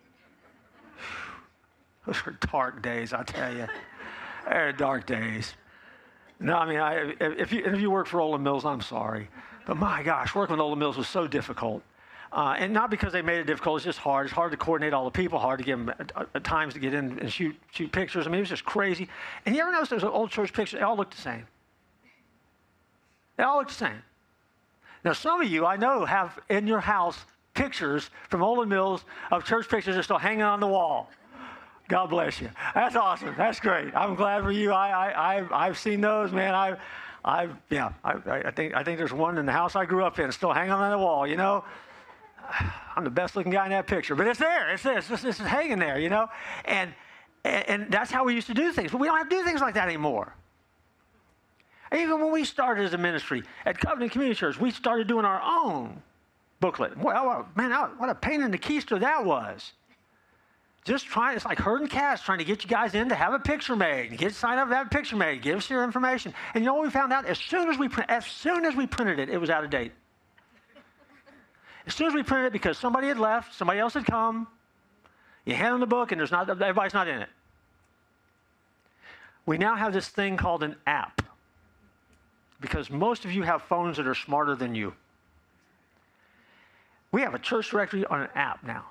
Those were dark days, I tell you. They're dark days. No, I mean, if you work for Olin Mills, I'm sorry. But my gosh, working with Olin Mills was so difficult. And not because they made it difficult, it's just hard. It's hard to coordinate all the people, hard to give them times to get in and shoot pictures. I mean, it was just crazy. And you ever notice those old church pictures, they all look the same. They all look the same. Now, some of you, I know, have in your house pictures from Olin Mills of church pictures that are still hanging on the wall. God bless you. That's awesome. That's great. I'm glad for you. I've seen those, man. I think there's one in the house I grew up in, still hanging on the wall. You know, I'm the best looking guy in that picture, but it's there. It's just hanging there. You know, and that's how we used to do things. But we don't have to do things like that anymore. Even when we started as a ministry at Covenant Community Church, we started doing our own booklet. Well, man, what a pain in the keister that was. It's like herding cats, trying to get you guys in to have a picture made, get signed up to have a picture made, give us your information. And you know what we found out? As soon as we printed it, it was out of date. As soon as we printed it, because somebody had left, somebody else had come, you hand them the book, and everybody's not in it. We now have this thing called an app, because most of you have phones that are smarter than you. We have a church directory on an app now.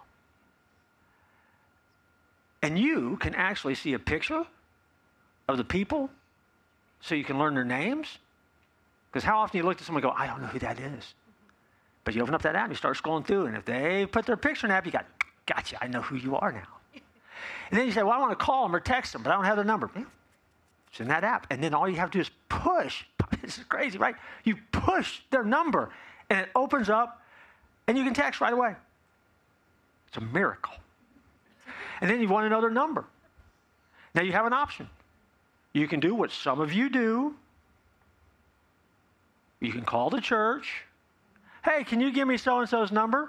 And you can actually see a picture of the people so you can learn their names. Because how often you look at someone and go, I don't know who that is. But you open up that app and you start scrolling through, and if they put their picture in the app, you gotcha, I know who you are now. And then you say, well, I want to call them or text them, but I don't have their number. Yeah, it's in that app. And then all you have to do is push. This is crazy, right? You push their number, and it opens up, and you can text right away. It's a miracle. And then you want to know their number. Now you have an option. You can do what some of you do. You can call the church. Hey, can you give me so-and-so's number?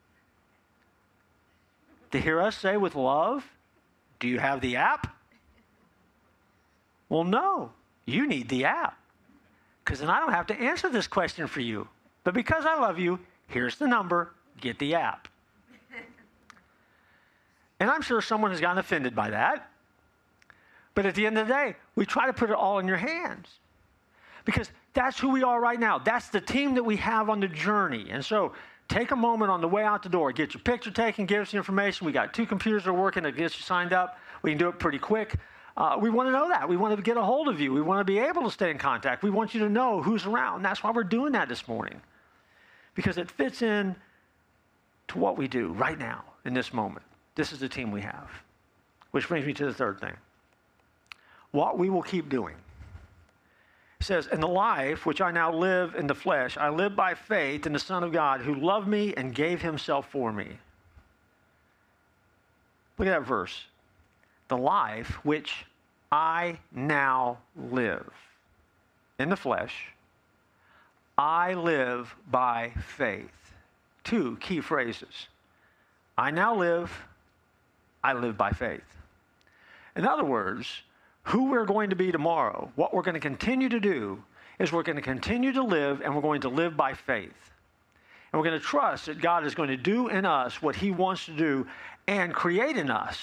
To hear us say with love, do you have the app? Well, no. You need the app. Because then I don't have to answer this question for you. But because I love you, here's the number. Get the app. And I'm sure someone has gotten offended by that. But at the end of the day, we try to put it all in your hands. Because that's who we are right now. That's the team that we have on the journey. And so take a moment on the way out the door. Get your picture taken. Give us the information. We got 2 computers that are working to get you signed up. We can do it pretty quick. We want to know that. We want to get a hold of you. We want to be able to stay in contact. We want you to know who's around. And that's why we're doing that this morning. Because it fits in to what we do right now in this moment. This is the team we have. Which brings me to the third thing. What we will keep doing. It says, in the life which I now live in the flesh, I live by faith in the Son of God who loved me and gave himself for me. Look at that verse. The life which I now live in the flesh, I live by faith. 2 key phrases. I now live, I live by faith. In other words, who we're going to be tomorrow, what we're going to continue to do is we're going to continue to live, and we're going to live by faith. And we're going to trust that God is going to do in us what he wants to do and create in us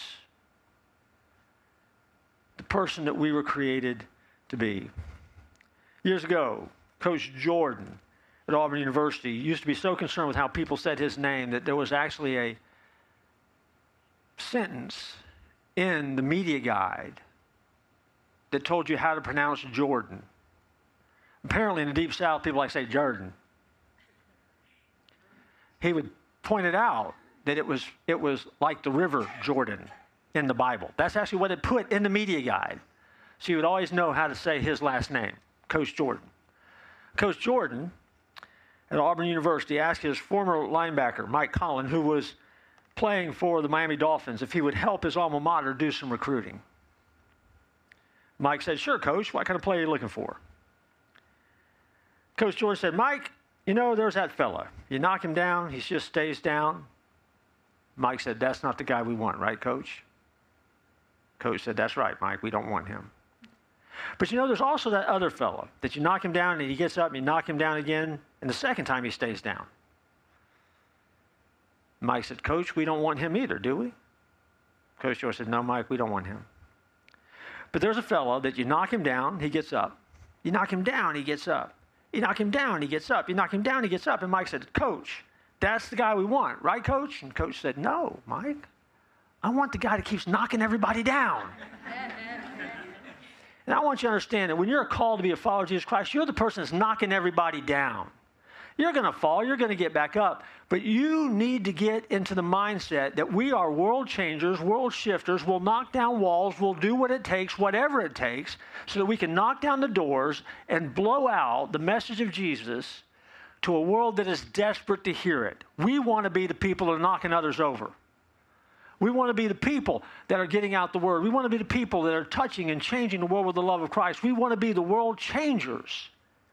the person that we were created to be. Years ago, Coach Jordan at Auburn University used to be so concerned with how people said his name that there was actually a sentence in the media guide that told you how to pronounce Jordan. Apparently in the Deep South, people like to say Jordan. He would point it out that it was like the river Jordan in the Bible. That's actually what it put in the media guide. So you would always know how to say his last name, Coach Jordan. Coach Jordan at Auburn University asked his former linebacker, Mike Collin, who was playing for the Miami Dolphins, if he would help his alma mater do some recruiting. Mike said, "Sure, Coach. What kind of player are you looking for?" Coach Jordan said, "Mike, you know, there's that fella. You knock him down, he just stays down." Mike said, "That's not the guy we want, right, Coach?" Coach said, "That's right, Mike. We don't want him." But you know, there's also that other fella that you knock him down and he gets up and you knock him down again, and the second time he stays down. Mike said, "Coach, we don't want him either, do we?" Coach Jordan said, "No, Mike, we don't want him. But there's a fellow that you knock him down, he gets up. You knock him down, he gets up. You knock him down, he gets up. You knock him down, he gets up." And Mike said, "Coach, that's the guy we want, right, Coach?" And Coach said, "No, Mike. I want the guy that keeps knocking everybody down." And I want you to understand that when you're called to be a follower of Jesus Christ, you're the person that's knocking everybody down. You're going to fall. You're going to get back up. But you need to get into the mindset that we are world changers, world shifters. We'll knock down walls. We'll do what it takes, whatever it takes, so that we can knock down the doors and blow out the message of Jesus to a world that is desperate to hear it. We want to be the people that are knocking others over. We want to be the people that are getting out the word. We want to be the people that are touching and changing the world with the love of Christ. We want to be the world changers.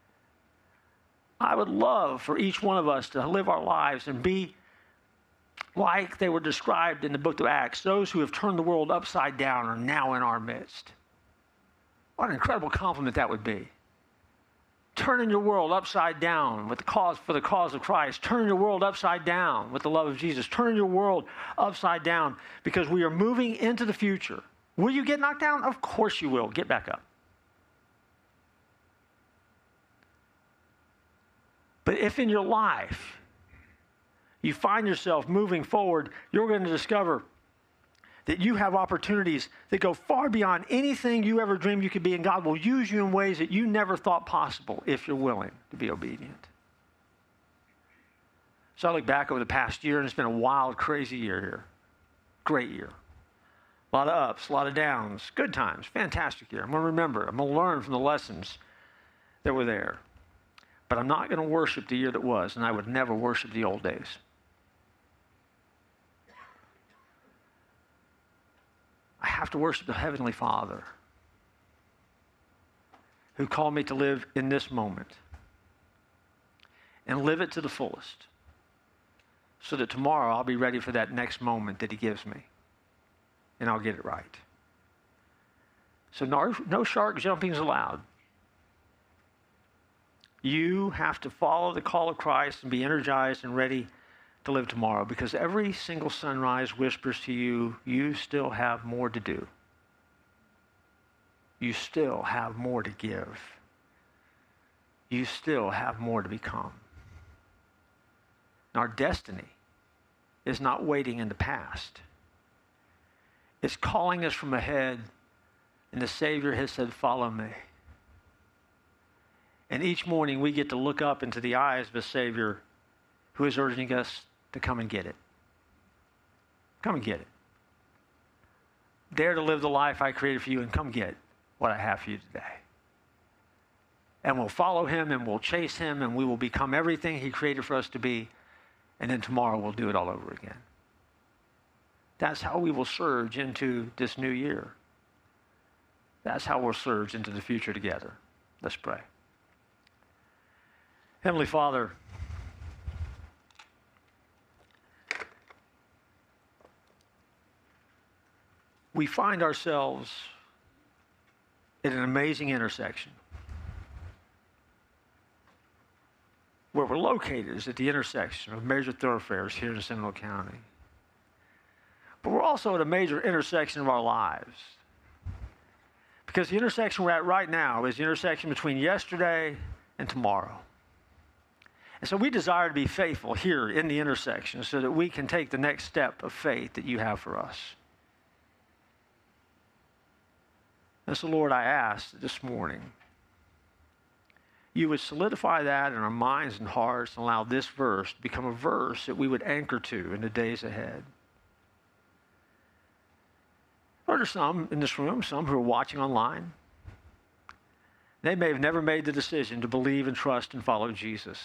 I would love for each one of us to live our lives and be like they were described in the book of Acts. Those who have turned the world upside down are now in our midst. What an incredible compliment that would be. Turning your world upside down for the cause of Christ. Turning your world upside down with the love of Jesus. Turning your world upside down because we are moving into the future. Will you get knocked down? Of course you will. Get back up. But if in your life you find yourself moving forward, you're going to discover that you have opportunities that go far beyond anything you ever dreamed you could be, and God will use you in ways that you never thought possible if you're willing to be obedient. So I look back over the past year, and it's been a wild, crazy year here. Great year. A lot of ups, a lot of downs, good times, fantastic year. I'm going to remember, I'm going to learn from the lessons that were there. But I'm not going to worship the year that was, and I would never worship the old days. I have to worship the Heavenly Father who called me to live in this moment and live it to the fullest so that tomorrow I'll be ready for that next moment that He gives me and I'll get it right. So no shark jumping is allowed. You have to follow the call of Christ and be energized and ready to live tomorrow, because every single sunrise whispers to you, you still have more to do. You still have more to give. You still have more to become. And our destiny is not waiting in the past. It's calling us from ahead, and the Savior has said, "Follow me." And each morning we get to look up into the eyes of a Savior who is urging us to come and get it. Come and get it. Dare to live the life I created for you, and come get what I have for you today. And we'll follow Him, and we'll chase Him, and we will become everything He created for us to be. And then tomorrow we'll do it all over again. That's how we will surge into this new year. That's how we'll surge into the future together. Let's pray. Heavenly Father, we find ourselves at an amazing intersection. where we're located is at the intersection of major thoroughfares here in Seminole County. But we're also at a major intersection of our lives. Because the intersection we're at right now is the intersection between yesterday and tomorrow. And so we desire to be faithful here in the intersection so that we can take the next step of faith that you have for us. And so, Lord, I ask this morning, you would solidify that in our minds and hearts and allow this verse to become a verse that we would anchor to in the days ahead. Lord, there's some in this room, some who are watching online. They may have never made the decision to believe and trust and follow Jesus.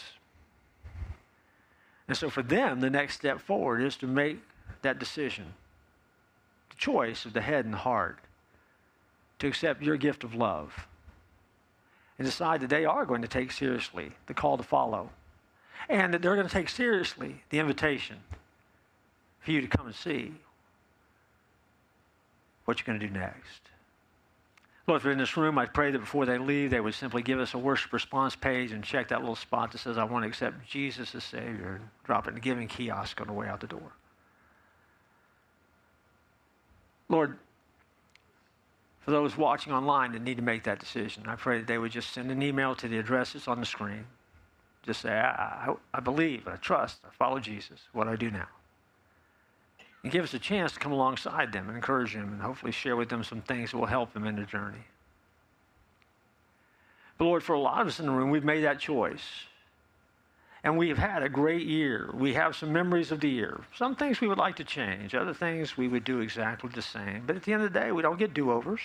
And so for them, the next step forward is to make that decision, the choice of the head and the heart, to accept your gift of love and decide that they are going to take seriously the call to follow and that they're going to take seriously the invitation for you to come and see what you're going to do next. Lord, if they're in this room, I pray that before they leave, they would simply give us a worship response page and check that little spot that says, I want to accept Jesus as Savior, and drop it in the giving kiosk on the way out the door. Lord, for those watching online that need to make that decision, I pray that they would just send an email to the addresses on the screen. Just say, I believe, I trust, I follow Jesus. What do I do now? And give us a chance to come alongside them and encourage them and hopefully share with them some things that will help them in their journey. But Lord, for a lot of us in the room, we've made that choice. And we have had a great year. We have some memories of the year. Some things we would like to change. Other things we would do exactly the same. But at the end of the day, we don't get do-overs.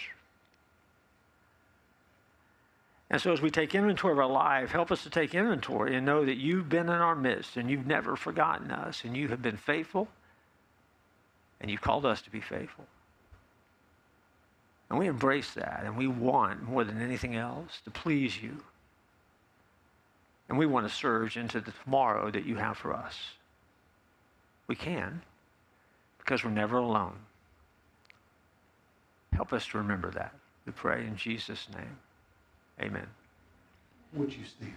And so as we take inventory of our life, help us to take inventory and know that you've been in our midst and you've never forgotten us and you have been faithful and you've called us to be faithful. And we embrace that and we want more than anything else to please you. And we want to surge into the tomorrow that you have for us. We can, because we're never alone. Help us to remember that. We pray in Jesus' name. Amen. Would you stand?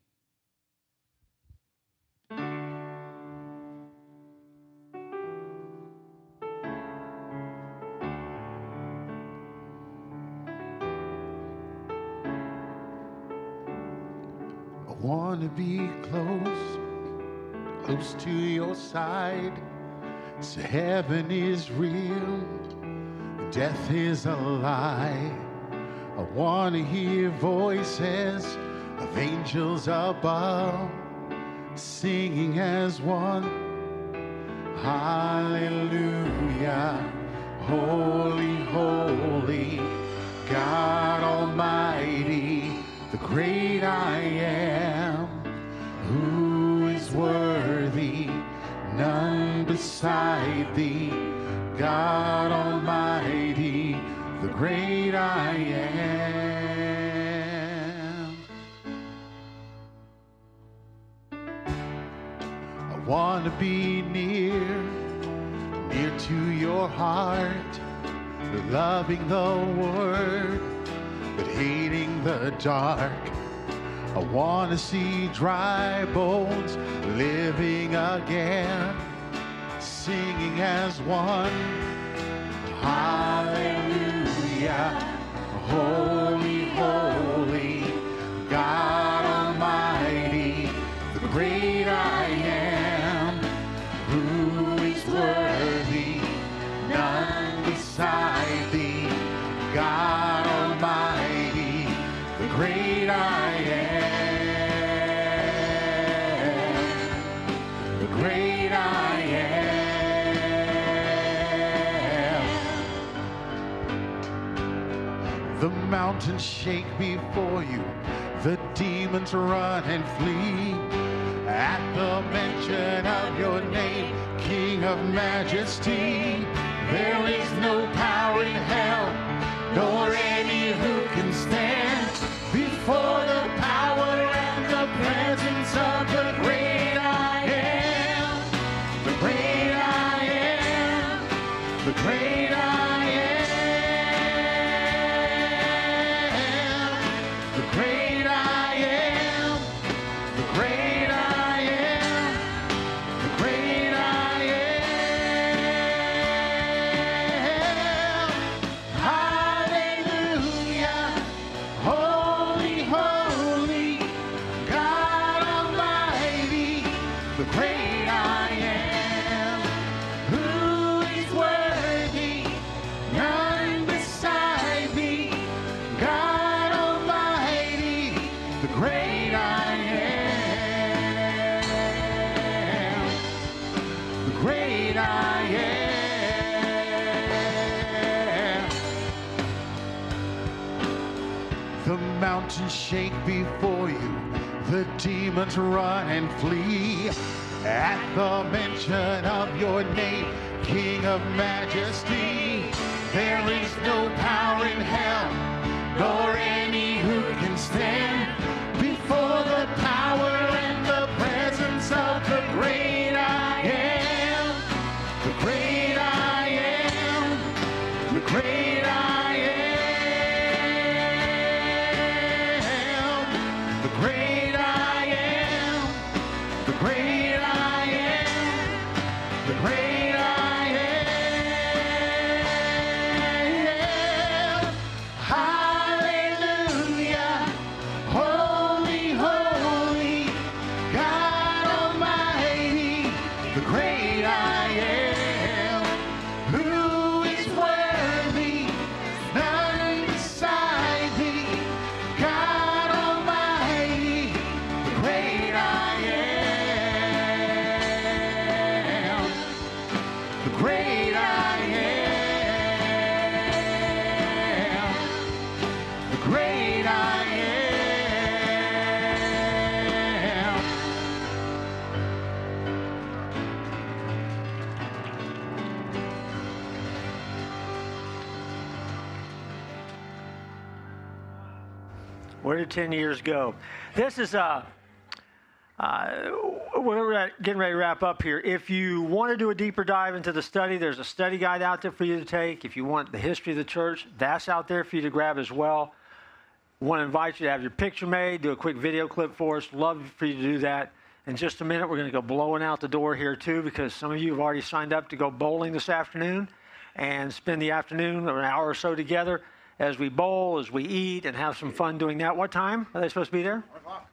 I want to be close to your side. So heaven is real, death is a lie. I want to hear voices of angels above, singing as one. Hallelujah, holy, holy, God Almighty, the great I am, who is worthy, none beside thee, God Almighty, the great I am. I want to be near to your heart, loving the word, but hating the dark. I want to see dry bones living again, singing as one. Hallelujah, holy, holy, God Almighty, the great I am, who is worthy, none beside thee, God Almighty, the great I am, the great I am. The mountains shake before you, the demons run and flee. At the mention of your name, King of majesty, there is no power in hell, nor any who can stand before the power and the presence of the great I am, the great I am, the great I am. The great I am, the great I great I am. The mountains shake before you, the demons run and flee. At the mention of your name, King of majesty, there is no power in hell, nor any who can stand before the power and the presence of the great I am. The great I am. The great I am. The great I am. The great I am. The great I am. Hallelujah. Holy, holy, God Almighty, the great I am. Who is worthy? None beside thee. God Almighty, the great I am. The great I am. The great I am. Where did 10 years go? This is we're getting ready to wrap up here. If you want to do a deeper dive into the study, there's a study guide out there for you to take. If you want the history of the church, that's out there for you to grab as well. Want to invite you to have your picture made, do a quick video clip for us. Love for you to do that. In just a minute, we're going to go blowing out the door here too, because some of you have already signed up to go bowling this afternoon and spend the afternoon or an hour or so together as we bowl, as we eat, and have some fun doing that. What time are they supposed to be there? 1 o'clock.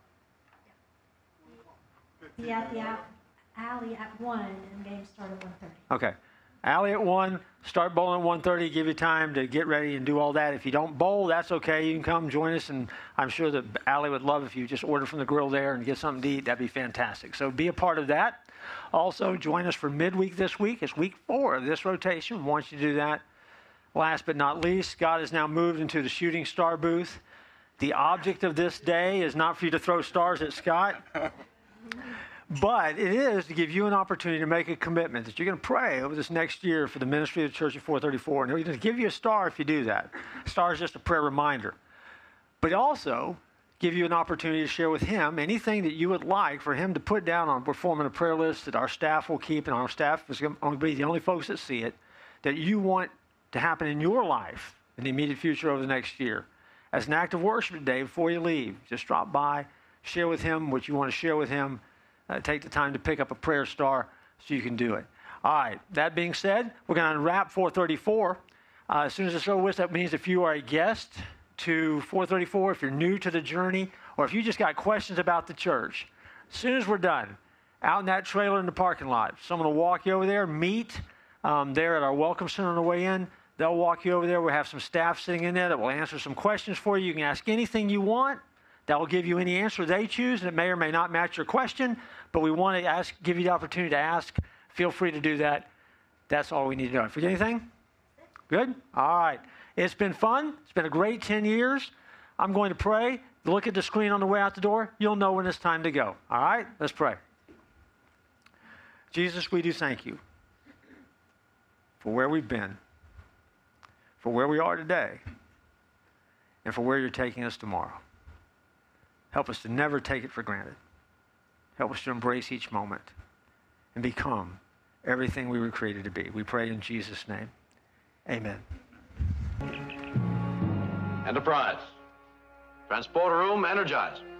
Be at the alley at 1 and games start at 1:30. Okay. Alley at 1, start bowling at 1:30, give you time to get ready and do all that. If you don't bowl, that's okay. You can come join us, and I'm sure that Allie would love if you just order from the grill there and get something to eat. That'd be fantastic. So be a part of that. Also, join us for midweek this week. It's week 4 of this rotation. We want you to do that. Last but not least, God has now moved into the shooting star booth. The object of this day is not for you to throw stars at Scott. But it is to give you an opportunity to make a commitment that you're going to pray over this next year for the ministry of the Church of 434. And we're going to give you a star if you do that. A star is just a prayer reminder. But also give you an opportunity to share with him anything that you would like for him to put down on. We're forming a prayer list that our staff will keep, and our staff is going to be the only folks that see it, that you want to happen in your life in the immediate future over the next year. As an act of worship today, before you leave, just drop by, share with him what you want to share with him. Take the time to pick up a prayer star so you can do it. All right, that being said, we're going to unwrap 434. As soon as it's over with, that means if you are a guest to 434, if you're new to the journey, or if you just got questions about the church, as soon as we're done, out in that trailer in the parking lot, someone will walk you over there, meet there at our Welcome Center on the way in. They'll walk you over there. We'll have some staff sitting in there that will answer some questions for you. You can ask anything you want. That will give you any answer they choose, and it may or may not match your question, but we want to give you the opportunity to ask. Feel free to do that. That's all we need to know. Forget anything? Good? All right. It's been fun. It's been a great 10 years. I'm going to pray. Look at the screen on the way out the door. You'll know when it's time to go. All right? Let's pray. Jesus, we do thank you for where we've been, for where we are today, and for where you're taking us tomorrow. Help us to never take it for granted. Help us to embrace each moment and become everything we were created to be. We pray in Jesus' name. Amen. Enterprise. Transporter room energized.